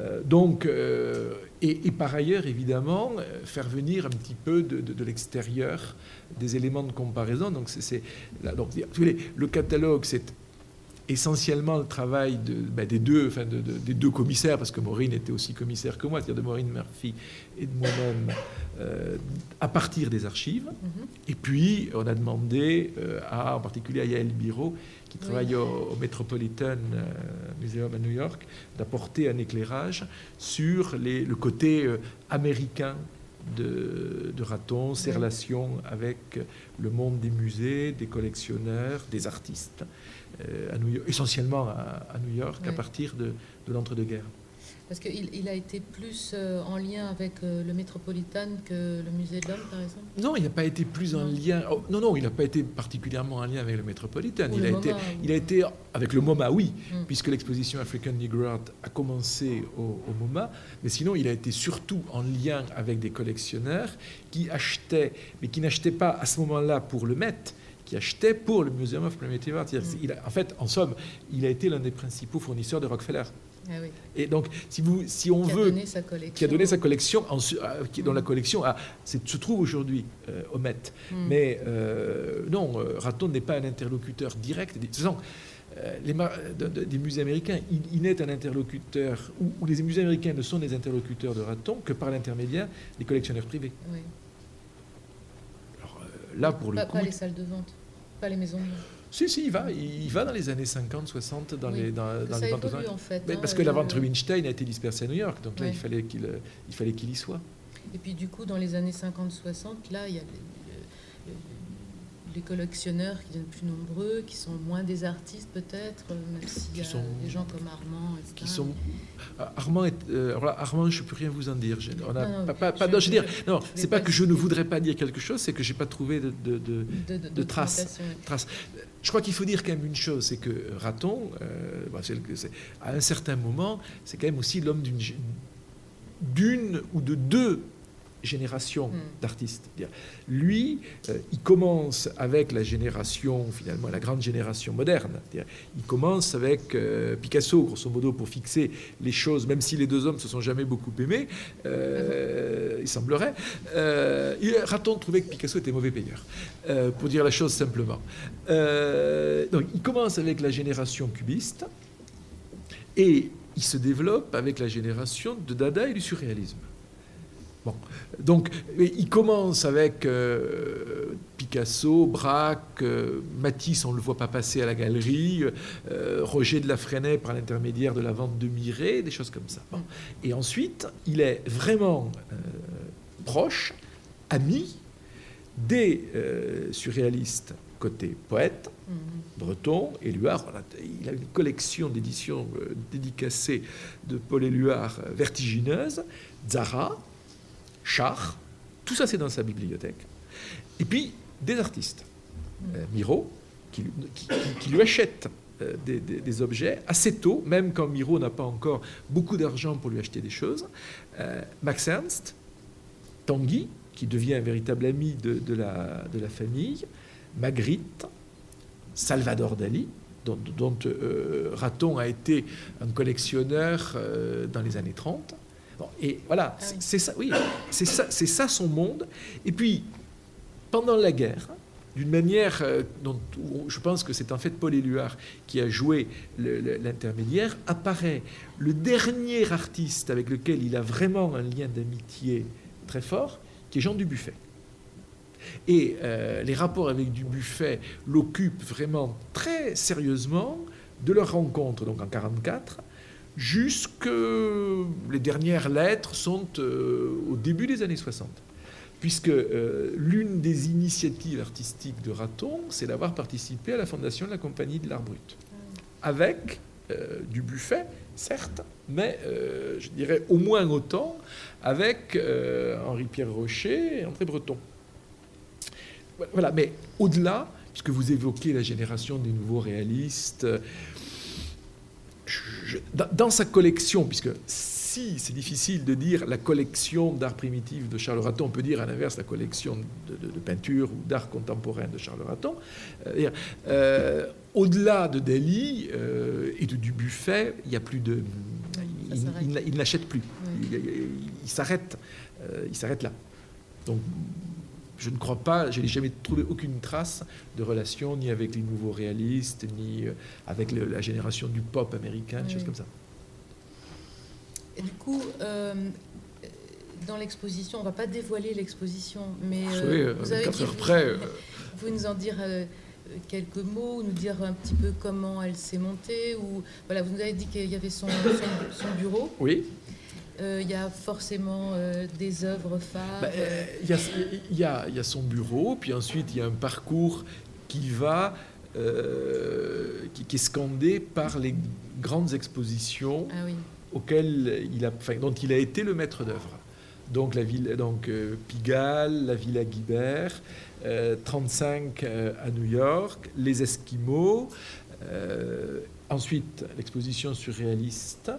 Et par ailleurs, évidemment, faire venir un petit peu de l'extérieur des éléments de comparaison. Donc, le catalogue, c'est essentiellement le travail des deux commissaires, parce que Maureen était aussi commissaire que moi, c'est-à-dire de Maureen Murphy et de moi-même, à partir des archives. Et puis, on a demandé, en particulier à Yael Biro, qui travaille au Metropolitan Museum à New York, d'apporter un éclairage sur le côté américain de Raton, ses relations avec le monde des musées, des collectionneurs, des artistes, essentiellement à New York, à partir de l'entre-deux-guerres. Parce qu'il a été plus en lien avec le Metropolitan que le Musée de l'Homme, par exemple? Non, il n'a pas été plus en lien... Non, il n'a pas été particulièrement en lien avec le Metropolitan. Il a été avec le MoMA, oui, puisque l'exposition African Negro Art a commencé au MoMA, mais sinon, il a été surtout en lien avec des collectionneurs qui achetaient, mais qui n'achetaient pas à ce moment-là pour le Met, qui achetait pour le Museum of Primitive Art. En fait, en somme, il a été l'un des principaux fournisseurs de Rockefeller. Ah oui. Et donc, si on veut... Qui a donné sa collection, dont la collection se trouve aujourd'hui au Met. Mais non, Raton n'est pas un interlocuteur direct. De toute façon, des musées américains, il n'est un interlocuteur, ou les musées américains ne sont des interlocuteurs de Raton que par l'intermédiaire des collectionneurs privés. Oui. Alors, là, pour le coup... Pas les salles de vente, pas les maisons de vente. Si, il va dans les années 50, 60, dans les ventes de vente. En fait, parce que la vente Rubinstein a été dispersée à New York, donc là, il fallait qu'il y soit. Et puis, du coup, dans les années 50-60, là, il y a les collectionneurs qui deviennent plus nombreux, qui sont moins des artistes, peut-être, même s'il y a des gens comme Armand, etc. Armand, je ne peux rien vous en dire. C'est pas que je ne voudrais pas dire quelque chose, c'est que je n'ai pas trouvé de traces. Je crois qu'il faut dire quand même une chose, c'est que Raton, à un certain moment, c'est quand même aussi l'homme d'une ou de deux génération d'artistes. Lui, il commence avec la génération, finalement, la grande génération moderne. Il commence avec Picasso, grosso modo, pour fixer les choses, même si les deux hommes se sont jamais beaucoup aimés, il semblerait. Raton trouvait que Picasso était mauvais payeur, pour dire la chose simplement. Donc, il commence avec la génération cubiste, et il se développe avec la génération de Dada et du surréalisme. Bon. Donc, il commence avec Picasso, Braque, Matisse, on ne le voit pas passer à la galerie, Roger de la Fresnaye par l'intermédiaire de la vente de Miret, des choses comme ça. Bon. Et ensuite, il est vraiment proche, ami des surréalistes côté poète, Breton, Éluard. Il a une collection d'éditions dédicacées de Paul Éluard vertigineuse, Zara, Char, tout ça c'est dans sa bibliothèque. Et puis des artistes. Miro, qui lui achète des objets assez tôt, même quand Miro n'a pas encore beaucoup d'argent pour lui acheter des choses. Max Ernst, Tanguy, qui devient un véritable ami de la famille, Magritte, Salvador Dali, dont Raton a été un collectionneur dans les années 30. Bon, et voilà, c'est ça, oui, c'est ça son monde. Et puis, pendant la guerre, d'une manière dont je pense que c'est en fait Paul Éluard qui a joué l'intermédiaire, apparaît le dernier artiste avec lequel il a vraiment un lien d'amitié très fort, qui est Jean Dubuffet. Et les rapports avec Dubuffet l'occupent vraiment très sérieusement de leur rencontre, donc en 1944, jusque les dernières lettres sont au début des années 60. Puisque l'une des initiatives artistiques de Raton, c'est d'avoir participé à la fondation de la Compagnie de l'Art Brut. Avec Dubuffet, certes, mais je dirais au moins autant avec Henri-Pierre Rocher et André Breton. Voilà, mais au-delà, puisque vous évoquez la génération des nouveaux réalistes, dans sa collection, puisque aussi, c'est difficile de dire la collection d'art primitif de Charles Raton. On peut dire à l'inverse la collection de peinture ou d'art contemporain de Charles Raton. Au-delà de Dali et de Dubuffet, il n'y a plus de... Il n'achète plus. Oui. Il s'arrête là. Donc, je ne crois pas, je n'ai jamais trouvé aucune trace de relation ni avec les nouveaux réalistes, ni avec la génération du pop américain, des choses comme ça. Et du coup, dans l'exposition, on ne va pas dévoiler l'exposition, mais vous avez 4 heures près. Vous pouvez nous en dire quelques mots, nous dire un petit peu comment elle s'est montée, ou voilà, vous nous avez dit qu'il y avait son bureau. Oui. Il y a forcément des œuvres phares. Il y a son bureau, puis ensuite il y a un parcours qui va, qui est scandé par les grandes expositions auxquelles dont il a été le maître d'œuvre. Donc Pigalle, la Villa Guibert, 35 à New York, les Esquimaux, ensuite l'exposition surréaliste.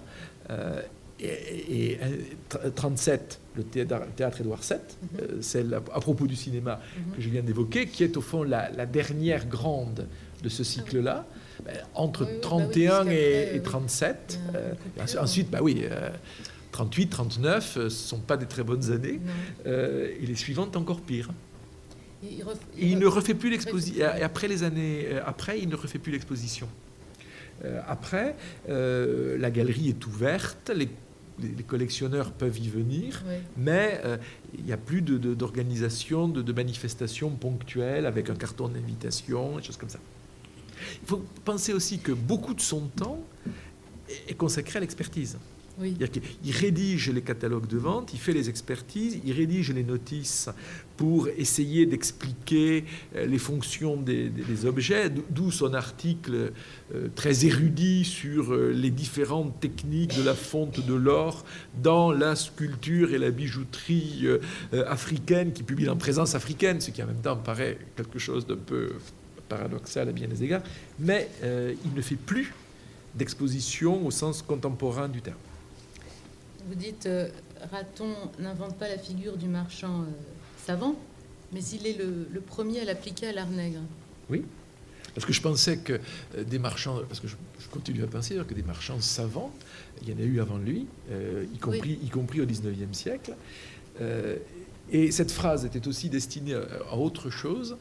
Et 37, le théâtre Édouard VII, celle à propos du cinéma que je viens d'évoquer, qui est au fond la dernière grande de ce cycle-là, entre 31 et 37. Ensuite, 38, 39, ce ne sont pas des très bonnes années, et les suivantes encore pire. Et il ne refait plus l'exposition. Après les années après, il ne refait plus l'exposition. Après, la galerie est ouverte, les collectionneurs peuvent y venir, mais il n'y a plus d'organisation, de manifestations ponctuelles avec un carton d'invitation, des choses comme ça. Il faut penser aussi que beaucoup de son temps est consacré à l'expertise. Oui. Il rédige les catalogues de vente, il fait les expertises, il rédige les notices pour essayer d'expliquer les fonctions des objets, d'où son article très érudit sur les différentes techniques de la fonte de l'or dans la sculpture et la bijouterie africaine, qui publie dans Présence africaine, ce qui en même temps paraît quelque chose d'un peu paradoxal à bien des égards, mais il ne fait plus d'exposition au sens contemporain du terme. Vous dites, Raton n'invente pas la figure du marchand savant, mais il est le premier à l'appliquer à l'art nègre. Oui, parce que je pensais que des marchands, parce que je continue à penser que des marchands savants, il y en a eu avant lui, y compris au XIXe siècle. Et cette phrase était aussi destinée à autre chose,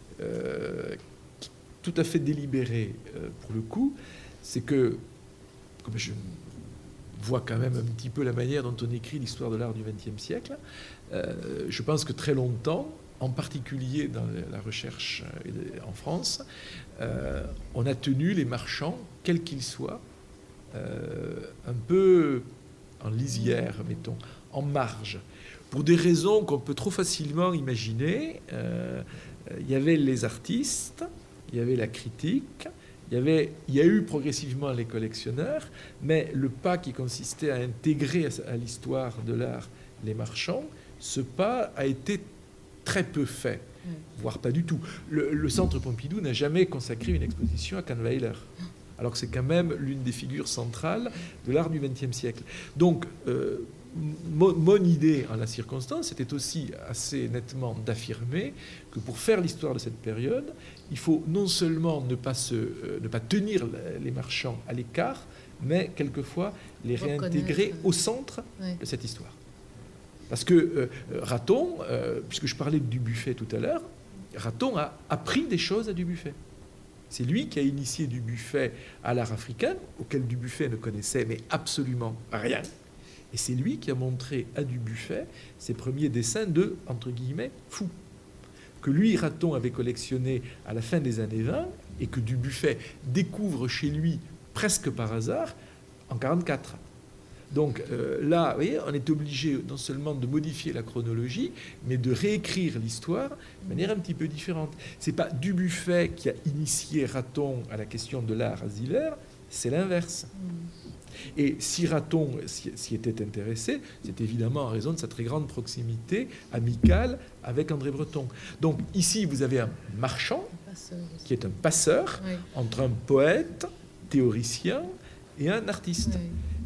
tout à fait délibérée pour le coup, c'est que, comme je voit quand même un petit peu la manière dont on écrit l'histoire de l'art du XXe siècle. Je pense que très longtemps, en particulier dans la recherche en France, on a tenu les marchands, quels qu'ils soient, un peu en lisière, mettons, en marge. Pour des raisons qu'on peut trop facilement imaginer, il y avait les artistes, il y avait la critique, il y a eu progressivement les collectionneurs, mais le pas qui consistait à intégrer à l'histoire de l'art les marchands, ce pas a été très peu fait, voire pas du tout. Le Centre Pompidou n'a jamais consacré une exposition à Kahnweiler, alors que c'est quand même l'une des figures centrales de l'art du XXe siècle. Donc, mon idée en la circonstance était aussi assez nettement d'affirmer que pour faire l'histoire de cette période, il faut non seulement ne pas tenir les marchands à l'écart, mais quelquefois les réintégrer au centre de cette histoire. Parce que Raton, puisque je parlais de Dubuffet tout à l'heure, Raton a appris des choses à Dubuffet. C'est lui qui a initié Dubuffet à l'art africain, auquel Dubuffet ne connaissait mais absolument rien. Et c'est lui qui a montré à Dubuffet ses premiers dessins de, entre guillemets, fous, que lui, Raton, avait collectionné à la fin des années 20 et que Dubuffet découvre chez lui presque par hasard en 1944. Donc là, vous voyez, on est obligé non seulement de modifier la chronologie, mais de réécrire l'histoire de manière un petit peu différente. Ce n'est pas Dubuffet qui a initié Raton à la question de l'art à Ziller, c'est l'inverse. Et si Raton s'y était intéressé, c'est évidemment en raison de sa très grande proximité amicale avec André Breton. Donc ici, vous avez un marchand qui est un passeur entre un poète, théoricien et un artiste.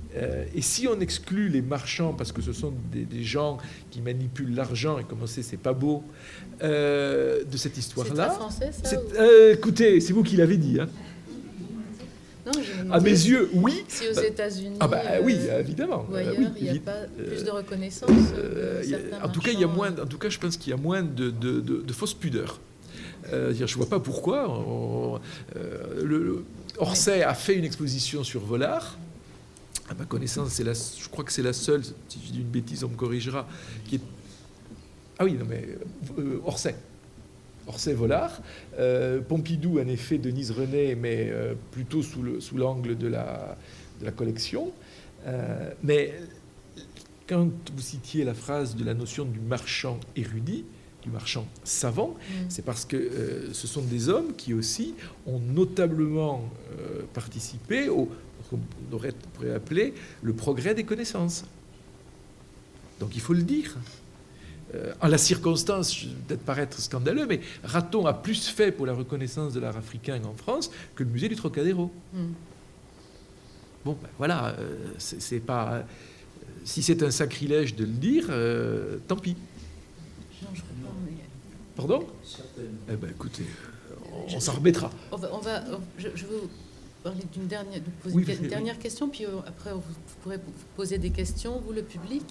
Et si on exclut les marchands, parce que ce sont des gens qui manipulent l'argent, et comme on sait, c'est pas beau, de cette histoire-là. C'est très français, ça écoutez, c'est vous qui l'avez dit. Hein. Non, à mes yeux, oui. Si aux États-Unis, oui, évidemment. Ou ailleurs, il n'y a pas plus de reconnaissance. En tout cas, il y a moins. En tout cas, je pense qu'il y a moins de fausses pudeurs. Je ne vois pas pourquoi. Orsay a fait une exposition sur Vollard. À ma connaissance, je crois que c'est la seule, si je dis une bêtise, on me corrigera, qui est... Ah oui, non mais... Orsay. Orsay-Vollard. Pompidou, en effet, Denise René, mais plutôt sous l'angle de la collection. Mais quand vous citiez la phrase de la notion du marchand érudit, du marchand savant, c'est parce que ce sont des hommes qui aussi ont notablement participé au... qu'on pourrait appeler le progrès des connaissances. Donc il faut le dire. En la circonstance, je vais peut-être paraître scandaleux, mais Raton a plus fait pour la reconnaissance de l'art africain en France que le musée du Trocadéro. Bon, ben voilà, c'est pas... si c'est un sacrilège de le dire, tant pis. Non, je comprends, mais... Pardon ? Eh ben écoutez, on s'en remettra. Je veux parler d'une dernière question, puis après vous pourrez vous poser des questions, vous le public.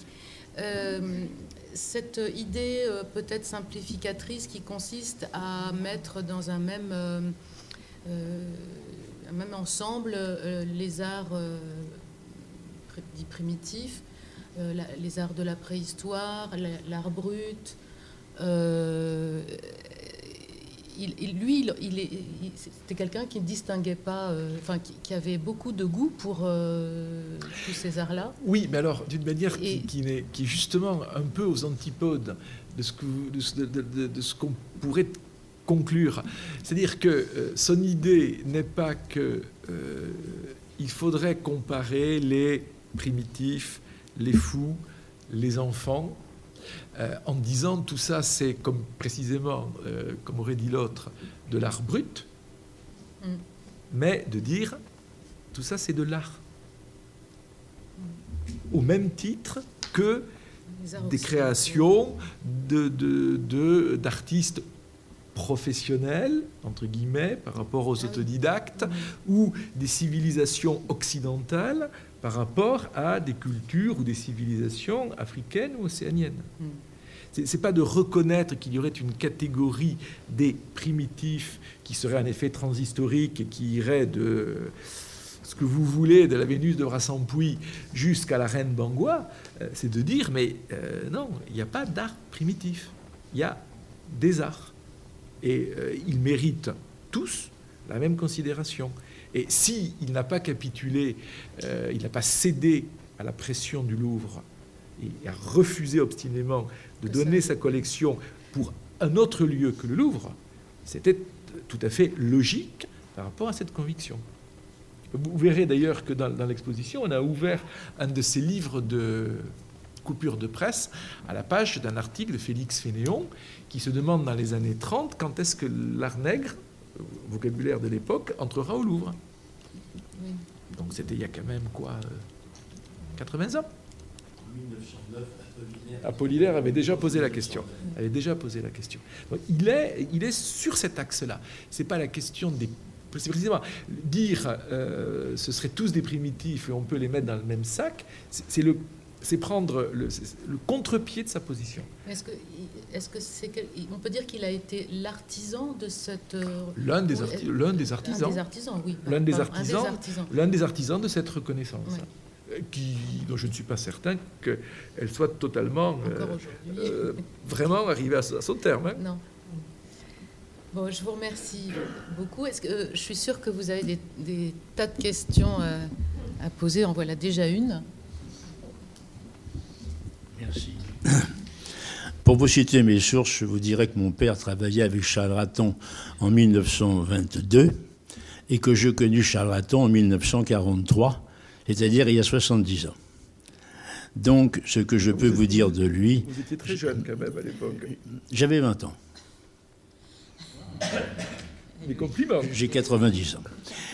Cette idée peut-être simplificatrice qui consiste à mettre dans un même ensemble les arts dits primitifs, les arts de la préhistoire, l'art brut. C'était quelqu'un qui ne distinguait pas, qui avait beaucoup de goût pour tous ces arts-là. Oui, mais alors d'une manière qui est justement un peu aux antipodes de ce qu'on pourrait conclure. C'est-à-dire que son idée n'est pas que il faudrait comparer les primitifs, les fous, les enfants, en disant tout ça c'est comme précisément, comme aurait dit l'autre, de l'art brut, mais de dire tout ça c'est de l'art. Au même titre que des créations d'artistes professionnels, entre guillemets, par rapport aux autodidactes, ou des civilisations occidentales par rapport à des cultures ou des civilisations africaines ou océaniennes. C'est pas de reconnaître qu'il y aurait une catégorie des primitifs qui serait en effet transhistorique et qui irait de ce que vous voulez, de la Vénus de Brassempouy jusqu'à la reine Bangua, c'est de dire, mais non, il n'y a pas d'art primitif, il y a des arts. Et ils méritent tous la même considération. Et s'il n'a pas capitulé, il n'a pas cédé à la pression du Louvre et a refusé obstinément de donner sa collection pour un autre lieu que le Louvre, c'était tout à fait logique par rapport à cette conviction. Vous verrez d'ailleurs que dans l'exposition, on a ouvert un de ces livres de coupure de presse à la page d'un article de Félix Fénéon qui se demande dans les années 30 quand est-ce que l'art nègre, vocabulaire de l'époque, entrera au Louvre. Oui. Donc c'était il y a quand même 80 ans. En 1909, Apollinaire avait déjà posé la question. Donc, il est sur cet axe-là. C'est pas la question des... C'est précisément dire ce seraient tous des primitifs et on peut les mettre dans le même sac, c'est prendre le contre-pied de sa position. Est-ce que on peut dire qu'il a été l'artisan de cette... L'un des artisans. L'un des artisans, oui. L'un des artisans de cette reconnaissance. Oui. Dont je ne suis pas certain qu'elle soit totalement vraiment arrivée à son terme. Hein. Non. Bon, je vous remercie beaucoup. Je suis sûre que vous avez des tas de questions à poser. En voilà déjà une. Merci. Pour vous citer mes sources, je vous dirais que mon père travaillait avec Charles Raton en 1922 et que je connus Charles Raton en 1943, c'est-à-dire il y a 70 ans. Donc, ce que je peux vous dire de lui... Vous étiez très jeune quand même à l'époque. J'avais 20 ans. Mes compliments. J'ai 90 ans.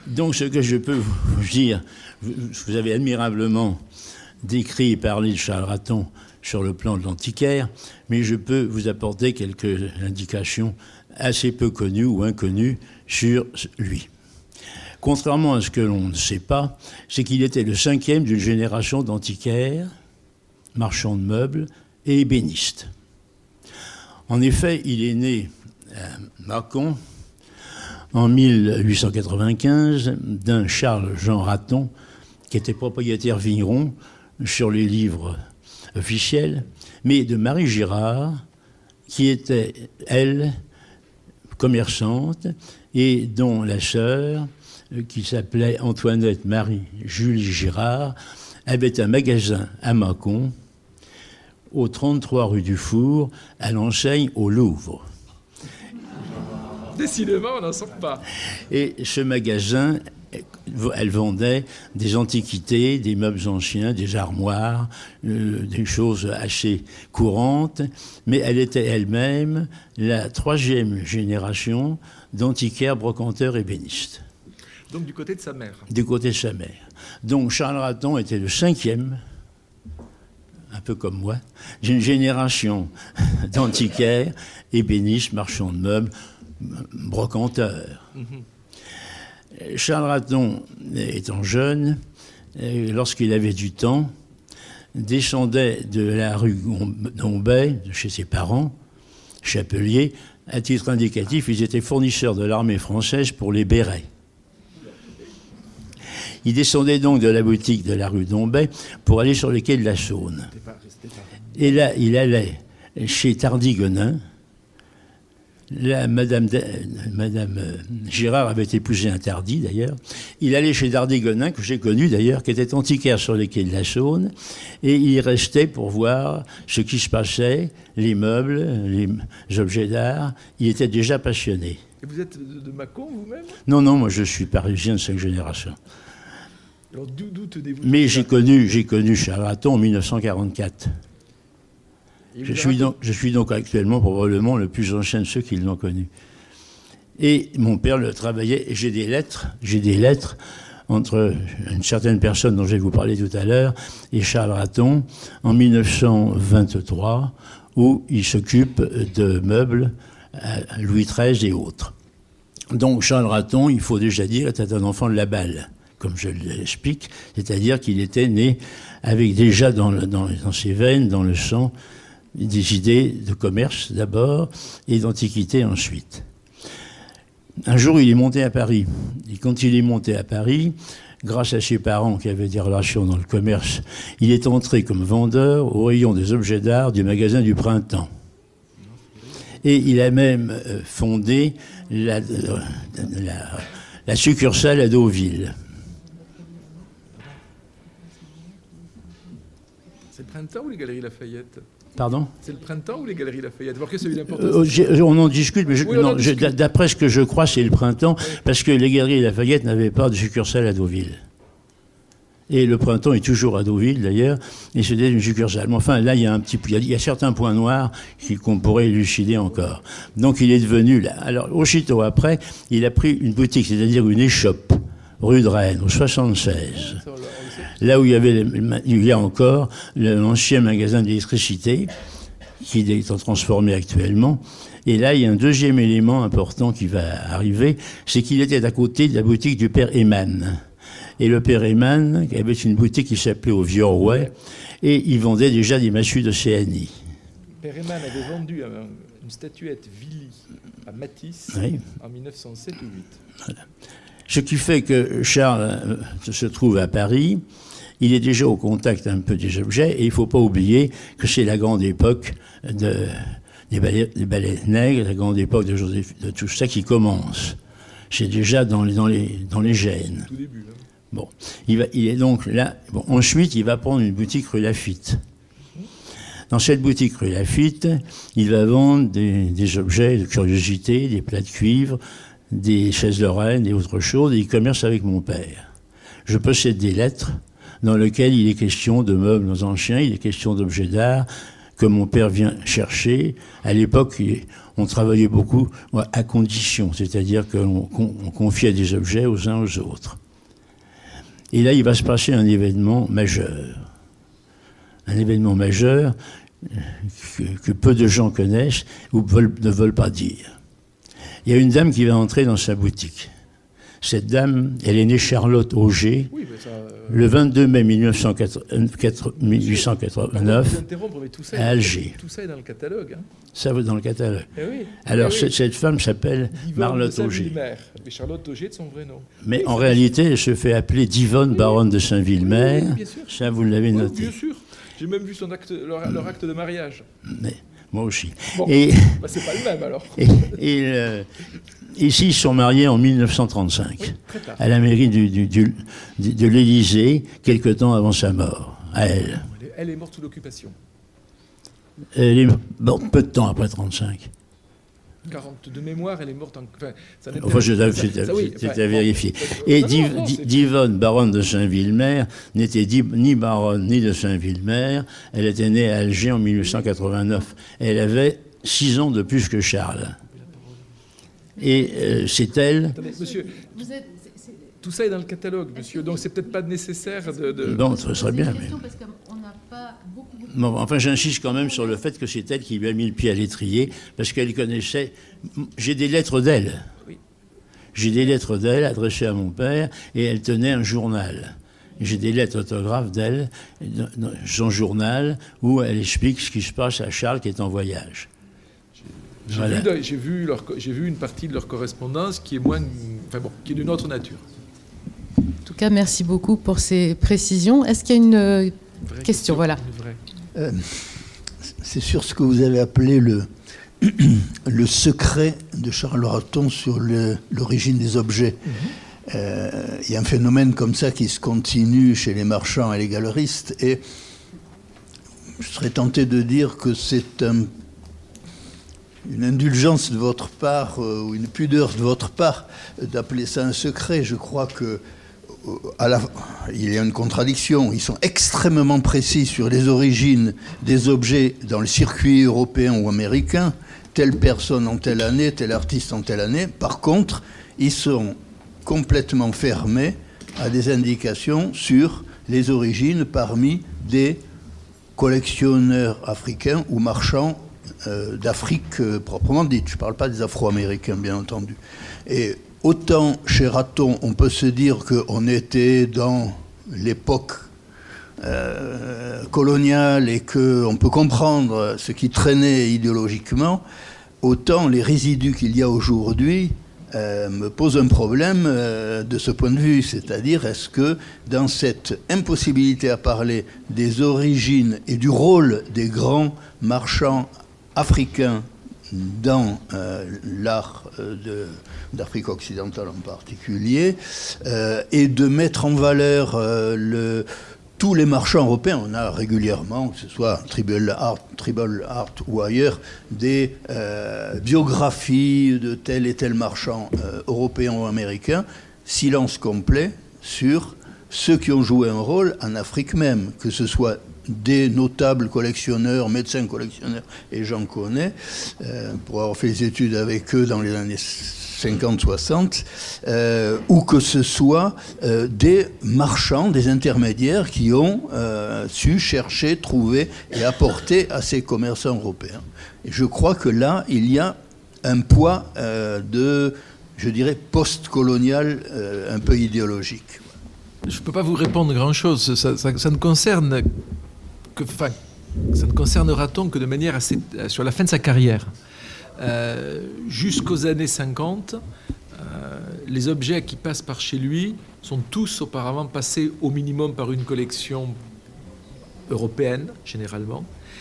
Donc, ce que je peux vous dire, vous avez admirablement décrit et parlé de Charles Raton sur le plan de l'antiquaire, mais je peux vous apporter quelques indications assez peu connues ou inconnues sur lui. Contrairement à ce que l'on ne sait pas, c'est qu'il était le 5e d'une génération d'antiquaires, marchands de meubles et ébénistes. En effet, il est né à Mâcon en 1895 d'un Charles-Jean Raton, qui était propriétaire vigneron sur les livres officiels, mais de Marie Girard, qui était, elle, commerçante, et dont la sœur, qui s'appelait Antoinette Marie-Julie Girard, avait un magasin à Mâcon, au 33 rue du Four, à l'enseigne au Louvre. Décidément, on n'en sort pas. Et ce magasin, elle vendait des antiquités, des meubles anciens, des armoires, des choses assez courantes, mais elle était elle-même la 3e génération d'antiquaires, brocanteurs, ébénistes. Donc du côté de sa mère. Du côté de sa mère. Donc Charles Raton était le 5e, un peu comme moi, d'une génération d'antiquaires, ébénistes, marchands de meubles, brocanteurs. Charles Raton, étant jeune, lorsqu'il avait du temps, descendait de la rue Dombet, chez ses parents, chapeliers. À titre indicatif, ils étaient fournisseurs de l'armée française pour les bérets. Il descendait donc de la boutique de la rue Dombet pour aller sur les quais de la Saône. Et là, il allait chez Tardy-Gonin. Là, Madame Girard avait épousé un Tardy, d'ailleurs. Il allait chez Tardy-Gonin, que j'ai connu d'ailleurs, qui était antiquaire sur les quais de la Saône, et il restait pour voir ce qui se passait, les meubles, les objets d'art. Il était déjà passionné. Et vous êtes de Mâcon, vous-même ? Non, moi je suis parisien de 5 générations. Alors d'où tenez-vous ? Mais j'ai connu Charles Raton en 1944. Je suis donc actuellement probablement le plus ancien de ceux qui l'ont connu. Et mon père le travaillait, et j'ai des lettres entre une certaine personne dont je vais vous parler tout à l'heure et Charles Raton en 1923, où il s'occupe de meubles à Louis XIII et autres. Donc Charles Raton, il faut déjà dire, était un enfant de la balle, comme je l'explique, c'est-à-dire qu'il était né avec déjà dans ses veines, dans le sang, des idées de commerce d'abord et d'antiquité ensuite. Un jour, il est monté à Paris. Et quand il est monté à Paris, grâce à ses parents qui avaient des relations dans le commerce, il est entré comme vendeur au rayon des objets d'art du magasin du Printemps. Et il a même fondé la succursale à Deauville. C'est le Printemps ou les Galeries Lafayette ? Pardon ? C'est le Printemps ou les Galeries Lafayette ? Voir que c'est une importance. On en discute, mais d'après ce que je crois, c'est le Printemps, parce que les Galeries Lafayette n'avaient pas de succursale à Deauville. Et le Printemps est toujours à Deauville, d'ailleurs, et c'était une succursale. Mais enfin, là, il y a certains points noirs qu'on pourrait élucider encore. Donc, il est devenu là. Alors, aussitôt après, il a pris une boutique, c'est-à-dire une échoppe, rue de Rennes, au 76. Là où il y a encore l'ancien magasin d'électricité, qui est transformé actuellement. Et là, il y a un deuxième élément important qui va arriver, c'est qu'il était à côté de la boutique du père Eman. Et le père Eman avait une boutique qui s'appelait au Vieux-Rouet, et il vendait déjà des massues d'Océanie. Le père Eman avait vendu une statuette Villy à Matisse en 1907 ou 8. Voilà. Ce qui fait que Charles se trouve à Paris. Il est déjà au contact un peu des objets, et il ne faut pas oublier que c'est la grande époque des ballets nègres, la grande époque de tout ça qui commence. C'est déjà dans les gènes. Tout début. Hein. Bon, il est donc là. Bon, ensuite, il va prendre une boutique rue Laffitte. Dans cette boutique rue Laffitte, il va vendre des objets de curiosité, des plats de cuivre, des chaises Lorraine et autre chose, et il commerce avec mon père. Je possède des lettres dans lesquelles il est question de meubles anciens, il est question d'objets d'art que mon père vient chercher. À l'époque, on travaillait beaucoup à condition, c'est-à-dire qu'on confiait des objets aux uns aux autres. Et là, il va se passer un événement majeur. Un événement majeur que peu de gens connaissent ou ne veulent pas dire. Il y a une dame qui va entrer dans sa boutique. Cette dame, elle est née Charlotte Auger, le 22 mai 1889, à Alger. Tout ça est dans le catalogue. Hein. Ça va dans le catalogue. Eh oui. Alors, oui. Cette femme s'appelle Marlotte Auger. Mais Charlotte Auger de son vrai nom. Mais en réalité, elle se fait appeler Divonne baronne de Saint-Villemer. Oui, bien sûr. Ça, vous l'avez noté. Bien sûr. J'ai même vu leur acte de mariage. Mais, moi aussi. Bon, c'est pas le même alors. Ici, ils sont mariés en 1935, oui, à la mairie de l'Élysée, quelque temps avant sa mort, à elle. Elle est morte sous l'occupation. Elle est morte peu de temps après 1935. 40 de mémoire, elle est morte en... C'était à vérifier. Et Divonne, baronne de Saint-Villemer, n'était ni baronne ni de Saint-Villemer. Elle était née à Alger en 1889. Elle avait 6 ans de plus que Charles. Et c'est elle... Attendez, monsieur, tout ça est dans le catalogue, monsieur, donc c'est peut-être pas nécessaire de... Bon, ça serait bien. Mais... Parce qu'on n'a pas beaucoup... Bon, enfin, j'insiste quand même sur le fait que c'est elle qui lui a mis le pied à l'étrier, parce qu'elle connaissait... J'ai des lettres d'elle. Oui. J'ai des lettres d'elle adressées à mon père, et elle tenait un journal. J'ai des lettres autographes d'elle, dans son journal, où elle explique ce qui se passe à Charles qui est en voyage. J'ai vu une partie de leur correspondance qui est qui est d'une autre nature. En tout cas, merci beaucoup pour ces précisions. Est-ce qu'il y a une question? Voilà. C'est sur ce que vous avez appelé le secret de Charles Raton sur l'origine des objets. Il y a un phénomène comme ça qui se continue chez les marchands et les galeristes, et je serais tenté de dire que c'est une indulgence de votre part ou une pudeur de votre part d'appeler ça un secret. Je crois que il y a une contradiction. Ils sont extrêmement précis sur les origines des objets dans le circuit européen ou américain. Telle personne en telle année, tel artiste en telle année. Par contre, ils sont complètement fermés à des indications sur les origines parmi des collectionneurs africains ou marchands d'Afrique proprement dite. Je ne parle pas des Afro-Américains, bien entendu. Et autant chez Raton, on peut se dire qu'on était dans l'époque coloniale et qu'on peut comprendre ce qui traînait idéologiquement, autant les résidus qu'il y a aujourd'hui me posent un problème de ce point de vue. C'est-à-dire, est-ce que dans cette impossibilité à parler des origines et du rôle des grands marchands africains dans l'art d'Afrique occidentale en particulier, et de mettre en valeur tous les marchands européens. On a régulièrement, que ce soit Tribal Art ou ailleurs, des biographies de tel et tel marchand européen ou américain. Silence complet sur ceux qui ont joué un rôle en Afrique même, que ce soit des notables collectionneurs, médecins collectionneurs, et j'en connais, pour avoir fait des études avec eux dans les années 50-60, ou que ce soit des marchands, des intermédiaires qui ont su chercher, trouver et apporter à ces commerçants européens. Et je crois que là, il y a un poids je dirais, post-colonial, un peu idéologique. Je ne peux pas vous répondre grand-chose. Ça ne concerne ça ne concernera-t-on que de manière sur la fin de sa carrière. Jusqu'aux années 50, les objets qui passent par chez lui sont tous auparavant passés au minimum par une collection européenne, généralement.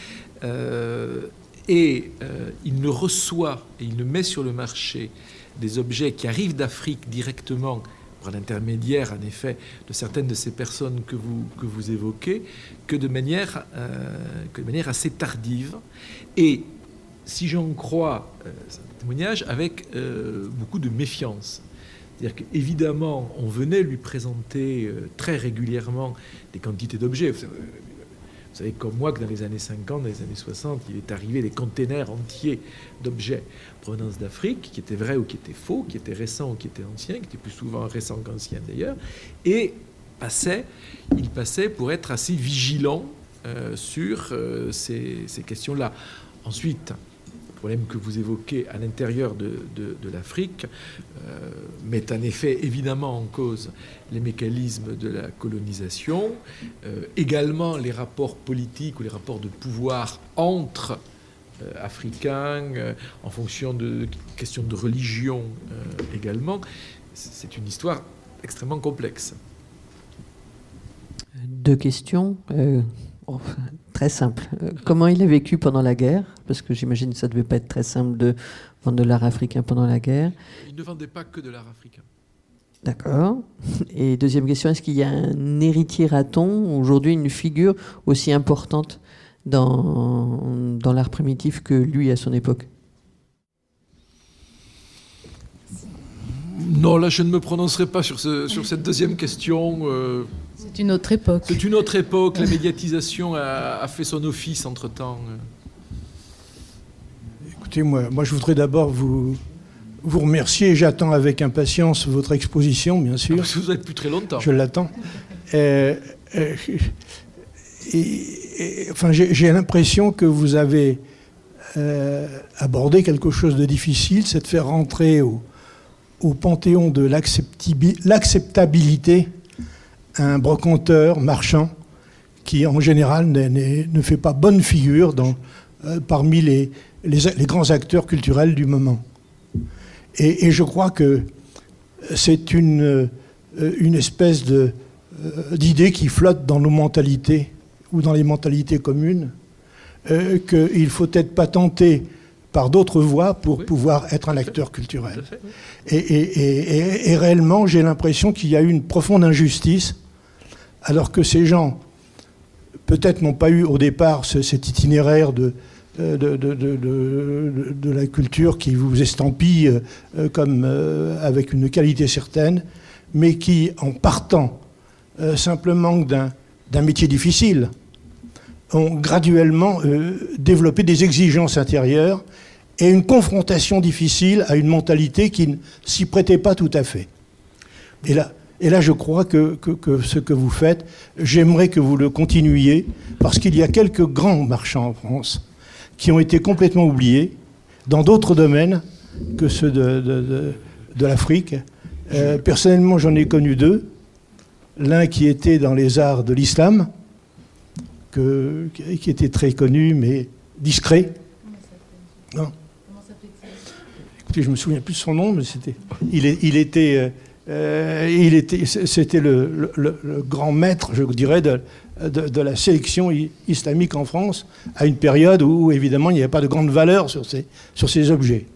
Et il ne reçoit et il ne met sur le marché des objets qui arrivent d'Afrique directement par l'intermédiaire, en effet, de certaines de ces personnes que vous évoquez, que de manière assez tardive. Et si j'en crois ce témoignage, avec beaucoup de méfiance. C'est-à-dire qu'évidemment, on venait lui présenter très régulièrement des quantités d'objets. Vous Vous savez comme moi que dans les années 50, dans les années 60, il est arrivé des containers entiers d'objets en provenance d'Afrique, qui étaient vrais ou qui étaient faux, qui étaient récents ou qui étaient anciens, qui étaient plus souvent récents qu'anciens d'ailleurs, et il passait pour être assez vigilant sur ces questions-là. Ensuite, le problème que vous évoquez à l'intérieur de l'Afrique met en effet évidemment en cause les mécanismes de la colonisation, également les rapports politiques ou les rapports de pouvoir entre Africains, en fonction de questions de religion également. C'est une histoire extrêmement complexe. 2 questions. Très simple. Comment il a vécu pendant la guerre? Parce que j'imagine que ça ne devait pas être très simple de vendre de l'art africain pendant la guerre. Il ne vendait pas que de l'art africain. D'accord. Et deuxième question, est-ce qu'il y a un héritier raton, aujourd'hui une figure aussi importante dans l'art primitif que lui à son époque? Non, là je ne me prononcerai pas sur cette deuxième question. C'est une autre époque. C'est une autre époque. La médiatisation a fait son office entre-temps. Écoutez, moi je voudrais d'abord vous remercier. J'attends avec impatience votre exposition, bien sûr. Parce que vous n'êtes plus très longtemps. Je l'attends. Enfin, j'ai l'impression que vous avez abordé quelque chose de difficile, c'est de faire rentrer au panthéon de l'acceptabilité un brocanteur, marchand, qui en général ne fait pas bonne figure parmi les grands acteurs culturels du moment. Et je crois que c'est une espèce d'idée qui flotte dans nos mentalités ou dans les mentalités communes, qu'il faut être patenté par d'autres voies pour pouvoir être un acteur culturel. Et réellement, j'ai l'impression qu'il y a eu une profonde injustice, alors que ces gens, peut-être n'ont pas eu au départ cet itinéraire de la culture qui vous estampille comme avec une qualité certaine, mais qui, en partant simplement d'un métier difficile, ont graduellement développé des exigences intérieures et une confrontation difficile à une mentalité qui ne s'y prêtait pas tout à fait. Et là, je crois que ce que vous faites, j'aimerais que vous le continuiez, parce qu'il y a quelques grands marchands en France qui ont été complètement oubliés dans d'autres domaines que ceux de l'Afrique. Personnellement, j'en ai connu 2. L'un qui était dans les arts de l'islam, qui était très connu, mais discret. Non. Écoutez, je me souviens plus de son nom, mais c'était le grand maître, je dirais, de la sélection islamique en France, à une période où évidemment il n'y avait pas de grande valeur sur ces objets.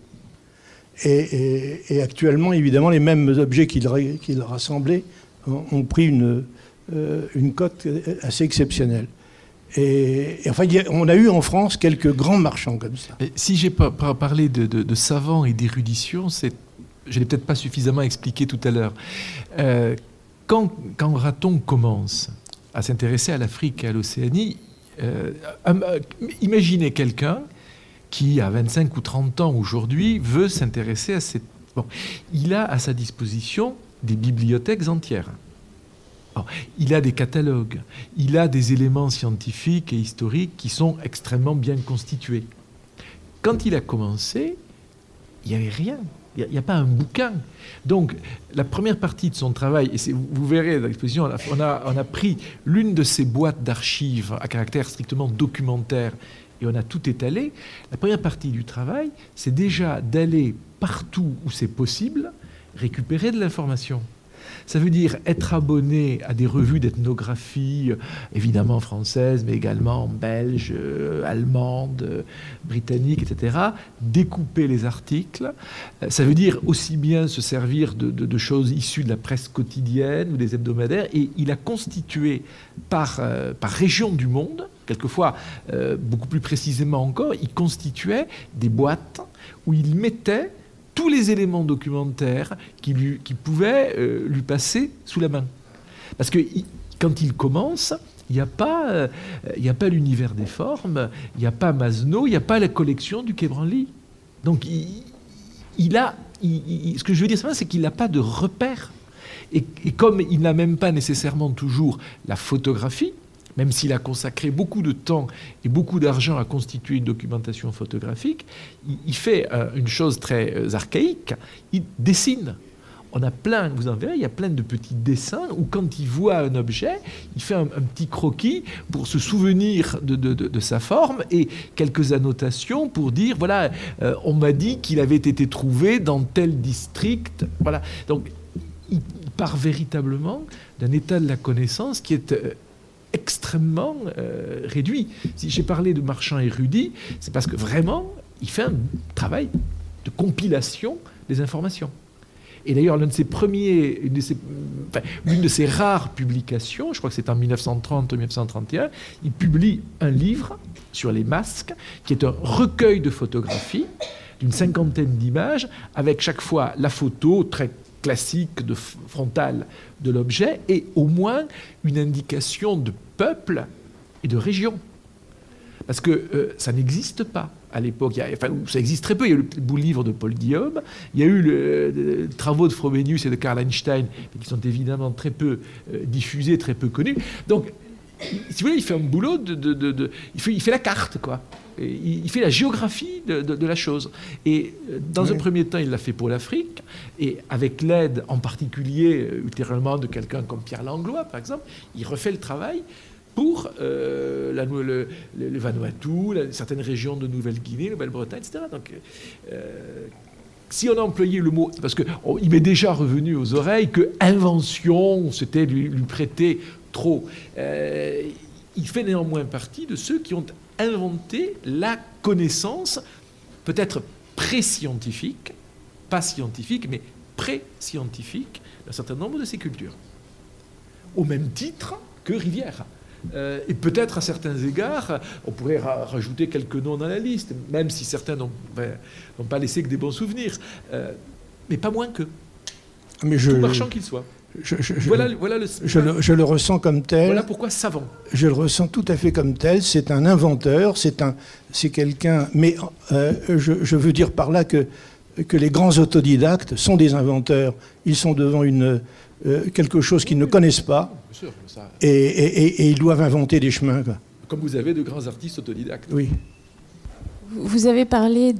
Et actuellement, évidemment, les mêmes objets qu'il rassemblait ont pris une cote assez exceptionnelle. Et enfin, on a eu en France quelques grands marchands comme ça. Et si j'ai pas parlé de savants et d'érudition, je ne l'ai peut-être pas suffisamment expliqué tout à l'heure. Quand Raton commence à s'intéresser à l'Afrique et à l'Océanie, imaginez quelqu'un qui, à 25 ou 30 ans aujourd'hui, veut s'intéresser à cette... Bon, il a à sa disposition des bibliothèques entières. Alors, il a des catalogues, il a des éléments scientifiques et historiques qui sont extrêmement bien constitués. Quand il a commencé, il n'y avait rien. Il n'y a pas un bouquin. Donc, la première partie de son travail, et vous verrez dans l'exposition, on a pris l'une de ces boîtes d'archives à caractère strictement documentaire et on a tout étalé. La première partie du travail, c'est déjà d'aller partout où c'est possible récupérer de l'information. Ça veut dire être abonné à des revues d'ethnographie, évidemment françaises, mais également belges, allemandes, britanniques, etc. Découper les articles. Ça veut dire aussi bien se servir de choses issues de la presse quotidienne ou des hebdomadaires. Et il a constitué par région du monde, quelquefois beaucoup plus précisément encore, il constituait des boîtes où il mettait tous les éléments documentaires qui pouvaient lui passer sous la main. Parce que quand il commence, Il n'y a pas l'univers des formes, il n'y a pas Masno, il n'y a pas la collection du Quai Branly. Donc, ce que je veux dire, c'est qu'il n'a pas de repère. Et comme il n'a même pas nécessairement toujours la photographie, même s'il a consacré beaucoup de temps et beaucoup d'argent à constituer une documentation photographique, il fait une chose très archaïque, il dessine. On a plein, vous en verrez, il y a plein de petits dessins où quand il voit un objet, il fait un petit croquis pour se souvenir de sa forme et quelques annotations pour dire, voilà, on m'a dit qu'il avait été trouvé dans tel district. Voilà. Donc, il part véritablement d'un état de la connaissance qui est extrêmement réduit. Si j'ai parlé de marchand érudit, c'est parce que vraiment, il fait un travail de compilation des informations. Et d'ailleurs, une de ses rares publications, je crois que c'est en 1930-1931, il publie un livre sur les masques, qui est un recueil de photographies d'une 50aine d'images, avec chaque fois la photo très classique de frontale de l'objet et au moins une indication de peuple et de région. Parce que ça n'existe pas à l'époque. Ça existe très peu. Il y a eu le beau livre de Paul Guillaume, il y a eu les travaux de Frobenius et de Karl Einstein, qui sont évidemment très peu diffusés, très peu connus. Donc, si vous voulez, il fait un boulot il fait la carte, quoi. Il fait la géographie de la chose. Et dans un premier temps, il l'a fait pour l'Afrique, et avec l'aide en particulier, ultérieurement, de quelqu'un comme Pierre Langlois, par exemple, il refait le travail pour le Vanuatu, certaines régions de Nouvelle-Guinée, Nouvelle-Bretagne, etc. Donc, si on a employé le mot, parce qu'il m'est déjà revenu aux oreilles que invention, c'était lui prêter trop. Il fait néanmoins partie de ceux qui ont inventé la connaissance, peut-être pré-scientifique, pas scientifique, mais pré-scientifique, d'un certain nombre de ces cultures. Au même titre que Rivière. Et peut-être à certains égards, on pourrait rajouter quelques noms dans la liste, même si certains n'ont pas laissé que des bons souvenirs, mais pas moins que. Mais tout marchand qu'il soit. Je le ressens comme tel. Voilà pourquoi savant. Je le ressens tout à fait comme tel. C'est un inventeur, c'est quelqu'un. Mais je veux dire par là que les grands autodidactes sont des inventeurs. Ils sont devant quelque chose qu'ils ne connaissent pas. Bien sûr, ça... et ils doivent inventer des chemins, quoi. Comme vous avez de grands artistes autodidactes. Oui. Vous avez parlé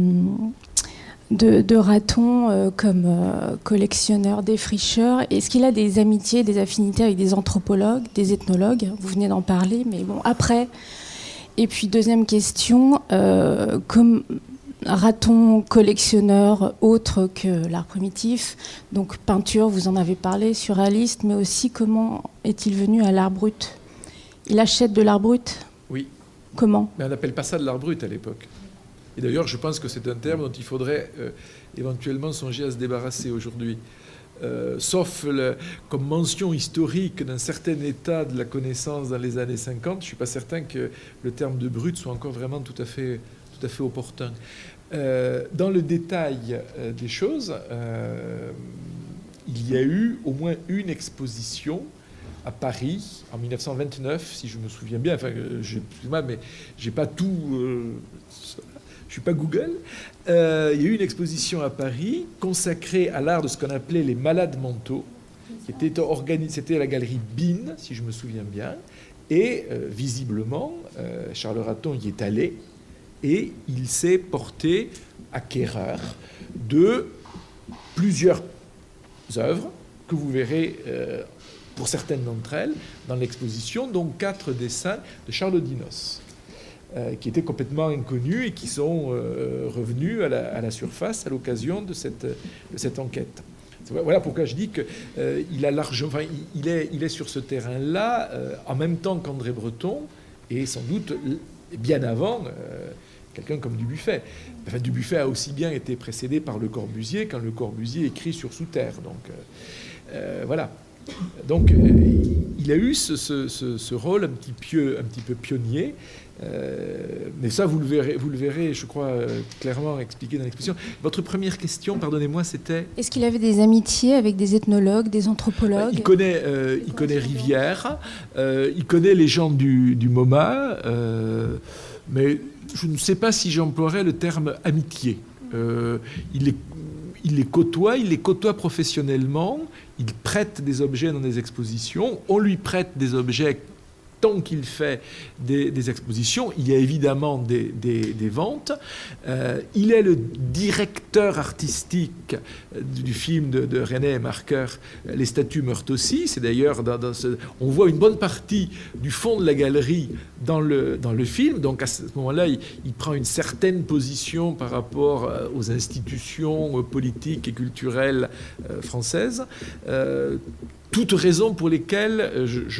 de Raton comme collectionneur, défricheur. Est-ce qu'il a des amitiés, des affinités avec des anthropologues, des ethnologues? Vous venez d'en parler, mais bon, après. Et puis, deuxième question, comme Raton collectionneur autre que l'art primitif, donc peinture, vous en avez parlé, surréaliste, mais aussi comment est-il venu à l'art brut? Il achète de l'art brut? Oui. Comment? Mais on n'appelle pas ça de l'art brut à l'époque. Et d'ailleurs, je pense que c'est un terme dont il faudrait éventuellement songer à se débarrasser aujourd'hui. Sauf comme mention historique d'un certain état de la connaissance dans les années 50, je ne suis pas certain que le terme de brut soit encore vraiment tout à fait opportun. Dans le détail des choses, il y a eu au moins une exposition à Paris en 1929, si je me souviens bien. Enfin, excuse-moi, mais j'ai pas tout. Je suis pas Google. Il y a eu une exposition à Paris consacrée à l'art de ce qu'on appelait les malades mentaux, qui était organisée. C'était à la galerie Bin, si je me souviens bien. Et visiblement, Charles Raton y est allé. Et il s'est porté acquéreur de plusieurs œuvres que vous verrez, pour certaines d'entre elles, dans l'exposition, dont 4 dessins de Charles Dinos, qui étaient complètement inconnus et qui sont revenus à la surface à l'occasion de cette enquête. Voilà pourquoi je dis qu'il a largement, enfin, il est sur ce terrain-là en même temps qu'André Breton et sans doute bien avant quelqu'un comme Dubuffet. Enfin, Dubuffet a aussi bien été précédé par Le Corbusier quand Le Corbusier écrit sur Sous Terre. Donc voilà. Donc, il a eu ce rôle un petit peu pionnier. Mais ça, vous le verrez, je crois, clairement expliqué dans l'exposition. Votre première question, pardonnez-moi, c'était... Est-ce qu'il avait des amitiés avec des ethnologues, des anthropologues ? Il connaît Rivière, il connaît les gens du MoMA, mais je ne sais pas si j'emploierais le terme amitié. Il les côtoie professionnellement, il prête des objets dans des expositions, on lui prête des objets tant qu'il fait des expositions. Il y a évidemment des ventes. Il est le directeur artistique du film de René Marker, Les statues meurent aussi. C'est d'ailleurs, on voit une bonne partie du fond de la galerie dans le film. Donc à ce moment-là, il prend une certaine position par rapport aux institutions politiques et culturelles françaises. Toutes raisons pour lesquelles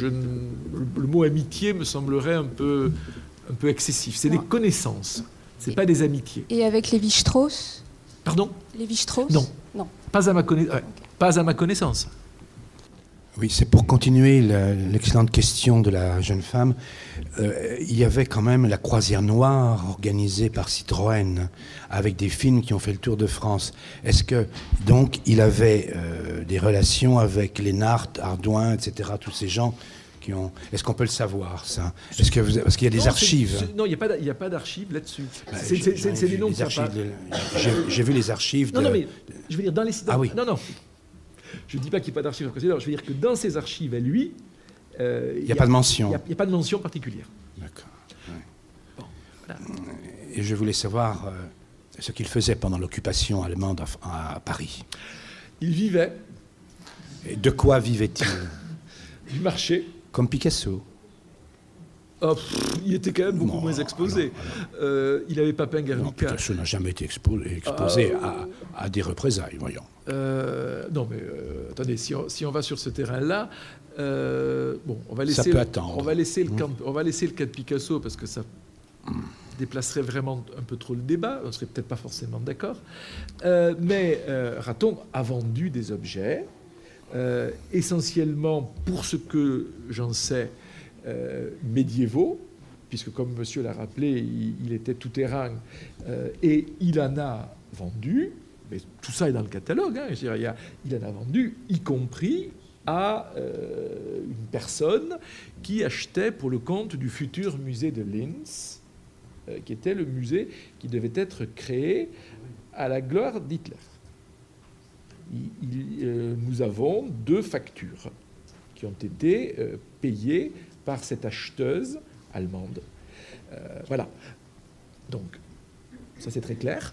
le mot amitié me semblerait un peu excessif. C'est des connaissances, c'est pas des amitiés. Et avec Lévi-Strauss ? Pardon ? Lévi-Strauss ? Non. Pas à ma connaissance. Oui, c'est pour continuer l'excellente question de la jeune femme. Il y avait quand même la croisière noire organisée par Citroën avec des films qui ont fait le tour de France. Est-ce que donc il avait des relations avec Lénart, Ardouin, etc., tous ces gens qui ont... Est-ce qu'on peut le savoir, ça ? Parce qu'il y a des archives. Non, il n'y a pas d'archives là-dessus. C'est des noms qui sont pas... J'ai vu les archives. Non, mais je veux dire dans les... Ah oui. Non. Je ne dis pas qu'il n'y a pas d'archives précédentes. Je veux dire que dans ces archives à lui, il n'y a pas de mention. Il n'y a pas de mention particulière. D'accord. Ouais. Bon, voilà. Et je voulais savoir ce qu'il faisait pendant l'occupation allemande à Paris. Il vivait. Et de quoi vivait-il ? Du marché. Comme Picasso. Il était quand même beaucoup moins exposé. Il n'avait pas peint Guernica. Picasso n'a jamais été exposé à des représailles, voyons. Non, mais attendez, si on va sur ce terrain-là, on va laisser. Ça peut attendre. On va laisser le cas de Picasso parce que ça déplacerait vraiment un peu trop le débat. On serait peut-être pas forcément d'accord. Mais Raton a vendu des objets, essentiellement pour ce que j'en sais. Médiévaux, puisque comme monsieur l'a rappelé, il était tout-terrain, et il en a vendu, mais tout ça est dans le catalogue, il en a vendu, y compris à une personne qui achetait pour le compte du futur musée de Linz, qui était le musée qui devait être créé à la gloire d'Hitler. Nous avons 2 factures qui ont été payées par cette acheteuse allemande. Voilà. Donc, ça c'est très clair.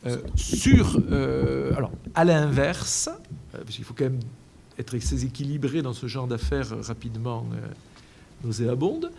Alors, à l'inverse, parce qu'il faut quand même être assez équilibré dans ce genre d'affaires rapidement nauséabondes,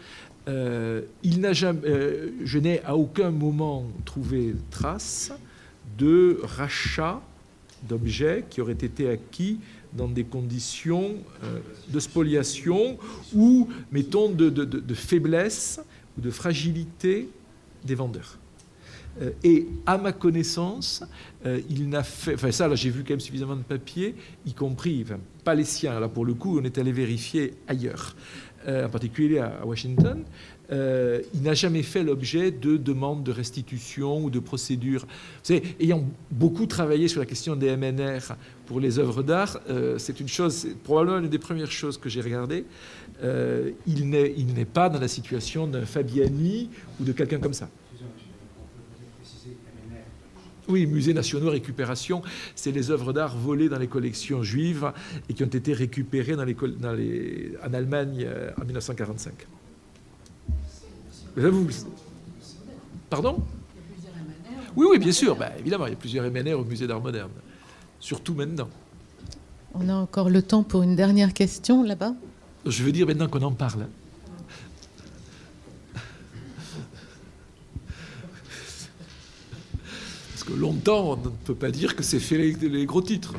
je n'ai à aucun moment trouvé trace de rachat d'objets qui auraient été acquis dans des conditions de spoliation ou, mettons, de faiblesse ou de fragilité des vendeurs. Et à ma connaissance, il n'a fait... Enfin, ça, là, j'ai vu quand même suffisamment de papiers, y compris, pas les siens. Là, pour le coup, on est allé vérifier ailleurs, en particulier à Washington. Il n'a jamais fait l'objet de demandes de restitution ou de procédures. Vous savez, ayant beaucoup travaillé sur la question des MNR pour les œuvres d'art, c'est probablement une des premières choses que j'ai regardées. Il n'est pas dans la situation d'un Fabiani ou de quelqu'un comme ça. Oui, musées nationaux, récupération, c'est les œuvres d'art volées dans les collections juives et qui ont été récupérées en Allemagne en 1945. Pardon ? Oui, bien sûr. Évidemment, il y a plusieurs MNR au musée d'art moderne. Surtout maintenant. On a encore le temps pour une dernière question, là-bas. Je veux dire maintenant qu'on en parle. Parce que longtemps, on ne peut pas dire que c'est fait les gros titres.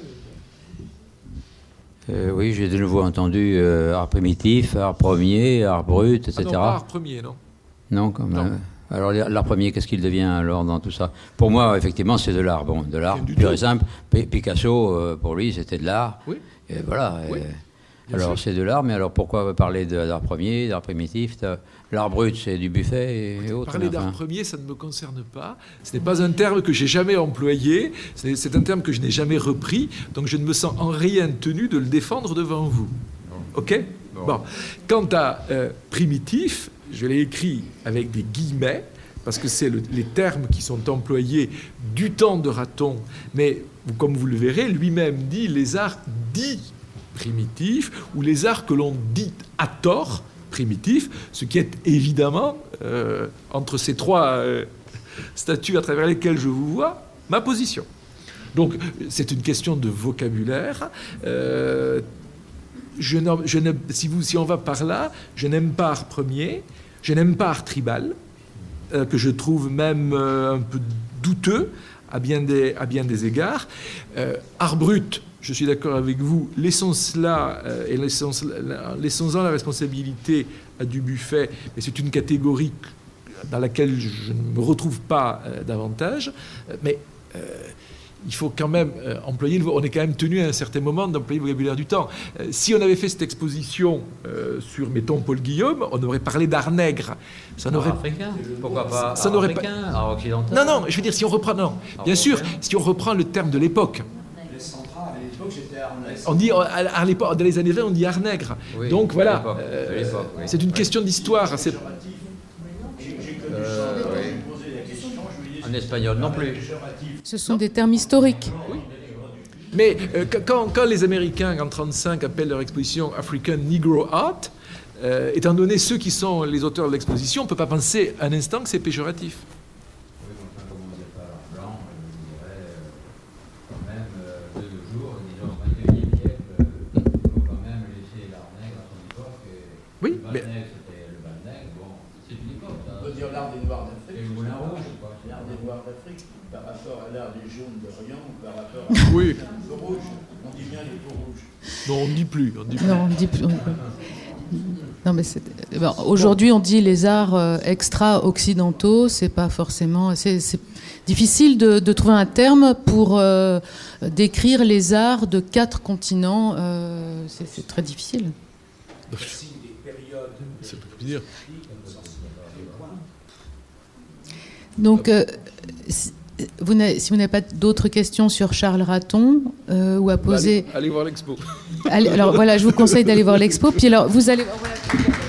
Oui, j'ai de nouveau entendu art primitif, art premier, art brut, etc. Ah non, pas art premier, non. Non, alors l'art premier, qu'est-ce qu'il devient alors dans tout ça ? Pour moi, effectivement, c'est de l'art. Bon, de l'art pur et simple. Picasso, pour lui, c'était de l'art. Oui. Et voilà. Oui. Alors c'est de l'art, mais alors pourquoi parler d'art premier, d'art primitif? L'art brut, c'est du buffet et autres. Parler d'art premier, ça ne me concerne pas. Ce n'est pas un terme que j'ai jamais employé. C'est un terme que je n'ai jamais repris. Donc je ne me sens en rien tenu de le défendre devant vous. OK ? Bon. Quant à primitif, je l'ai écrit avec des guillemets, parce que c'est les termes qui sont employés du temps de Raton. Mais comme vous le verrez, lui-même dit les arts dits primitifs, ou les arts que l'on dit à tort primitifs, ce qui est évidemment, entre ces trois statuts à travers lesquels je vous vois, ma position. Donc, c'est une question de vocabulaire. Si on va par là, je n'aime pas art premier, je n'aime pas art tribal, que je trouve même un peu douteux à bien des égards. Art brut, je suis d'accord avec vous, laissons cela et laissons-en la responsabilité à Dubuffet, mais c'est une catégorie dans laquelle je ne me retrouve pas davantage. Mais il faut quand même employer on est quand même tenu à un certain moment d'employer le vocabulaire du temps. Si on avait fait cette exposition sur, mettons, Paul Guillaume, on aurait parlé d'art nègre. Ça n'aurait africain, pourquoi pas ça art africain, art occidental. Non, je veux dire, si on reprend, bien sûr, si on reprend le terme de l'époque. On dit, à l'époque, dans les années 20, on dit art nègre. Oui, donc voilà, oui. c'est une question d'histoire. En espagnol non plus. Ce sont des termes historiques. Oui. Mais quand les Américains, en 1935, appellent leur exposition African Negro Art, étant donné ceux qui sont les auteurs de l'exposition, on ne peut pas penser un instant que c'est péjoratif. Oui, mais... On peut dire l'art des Noirs d'Afrique. L'art des Noirs d'Afrique par rapport à l'art des Jaunes d'Orient, par rapport à oui. le rouge. On dit bien les peaux rouges. Non, on ne dit plus. Non, on dit plus. Non, mais aujourd'hui, on dit les arts extra-occidentaux. C'est pas forcément. C'est difficile de trouver un terme pour décrire les arts de 4 continents. C'est très difficile. C'est pas plus dire. Donc, si vous n'avez pas d'autres questions sur Charles Raton ou à poser... Allez voir l'expo. Alors voilà, je vous conseille d'aller voir l'expo. Puis alors, vous allez... Voilà.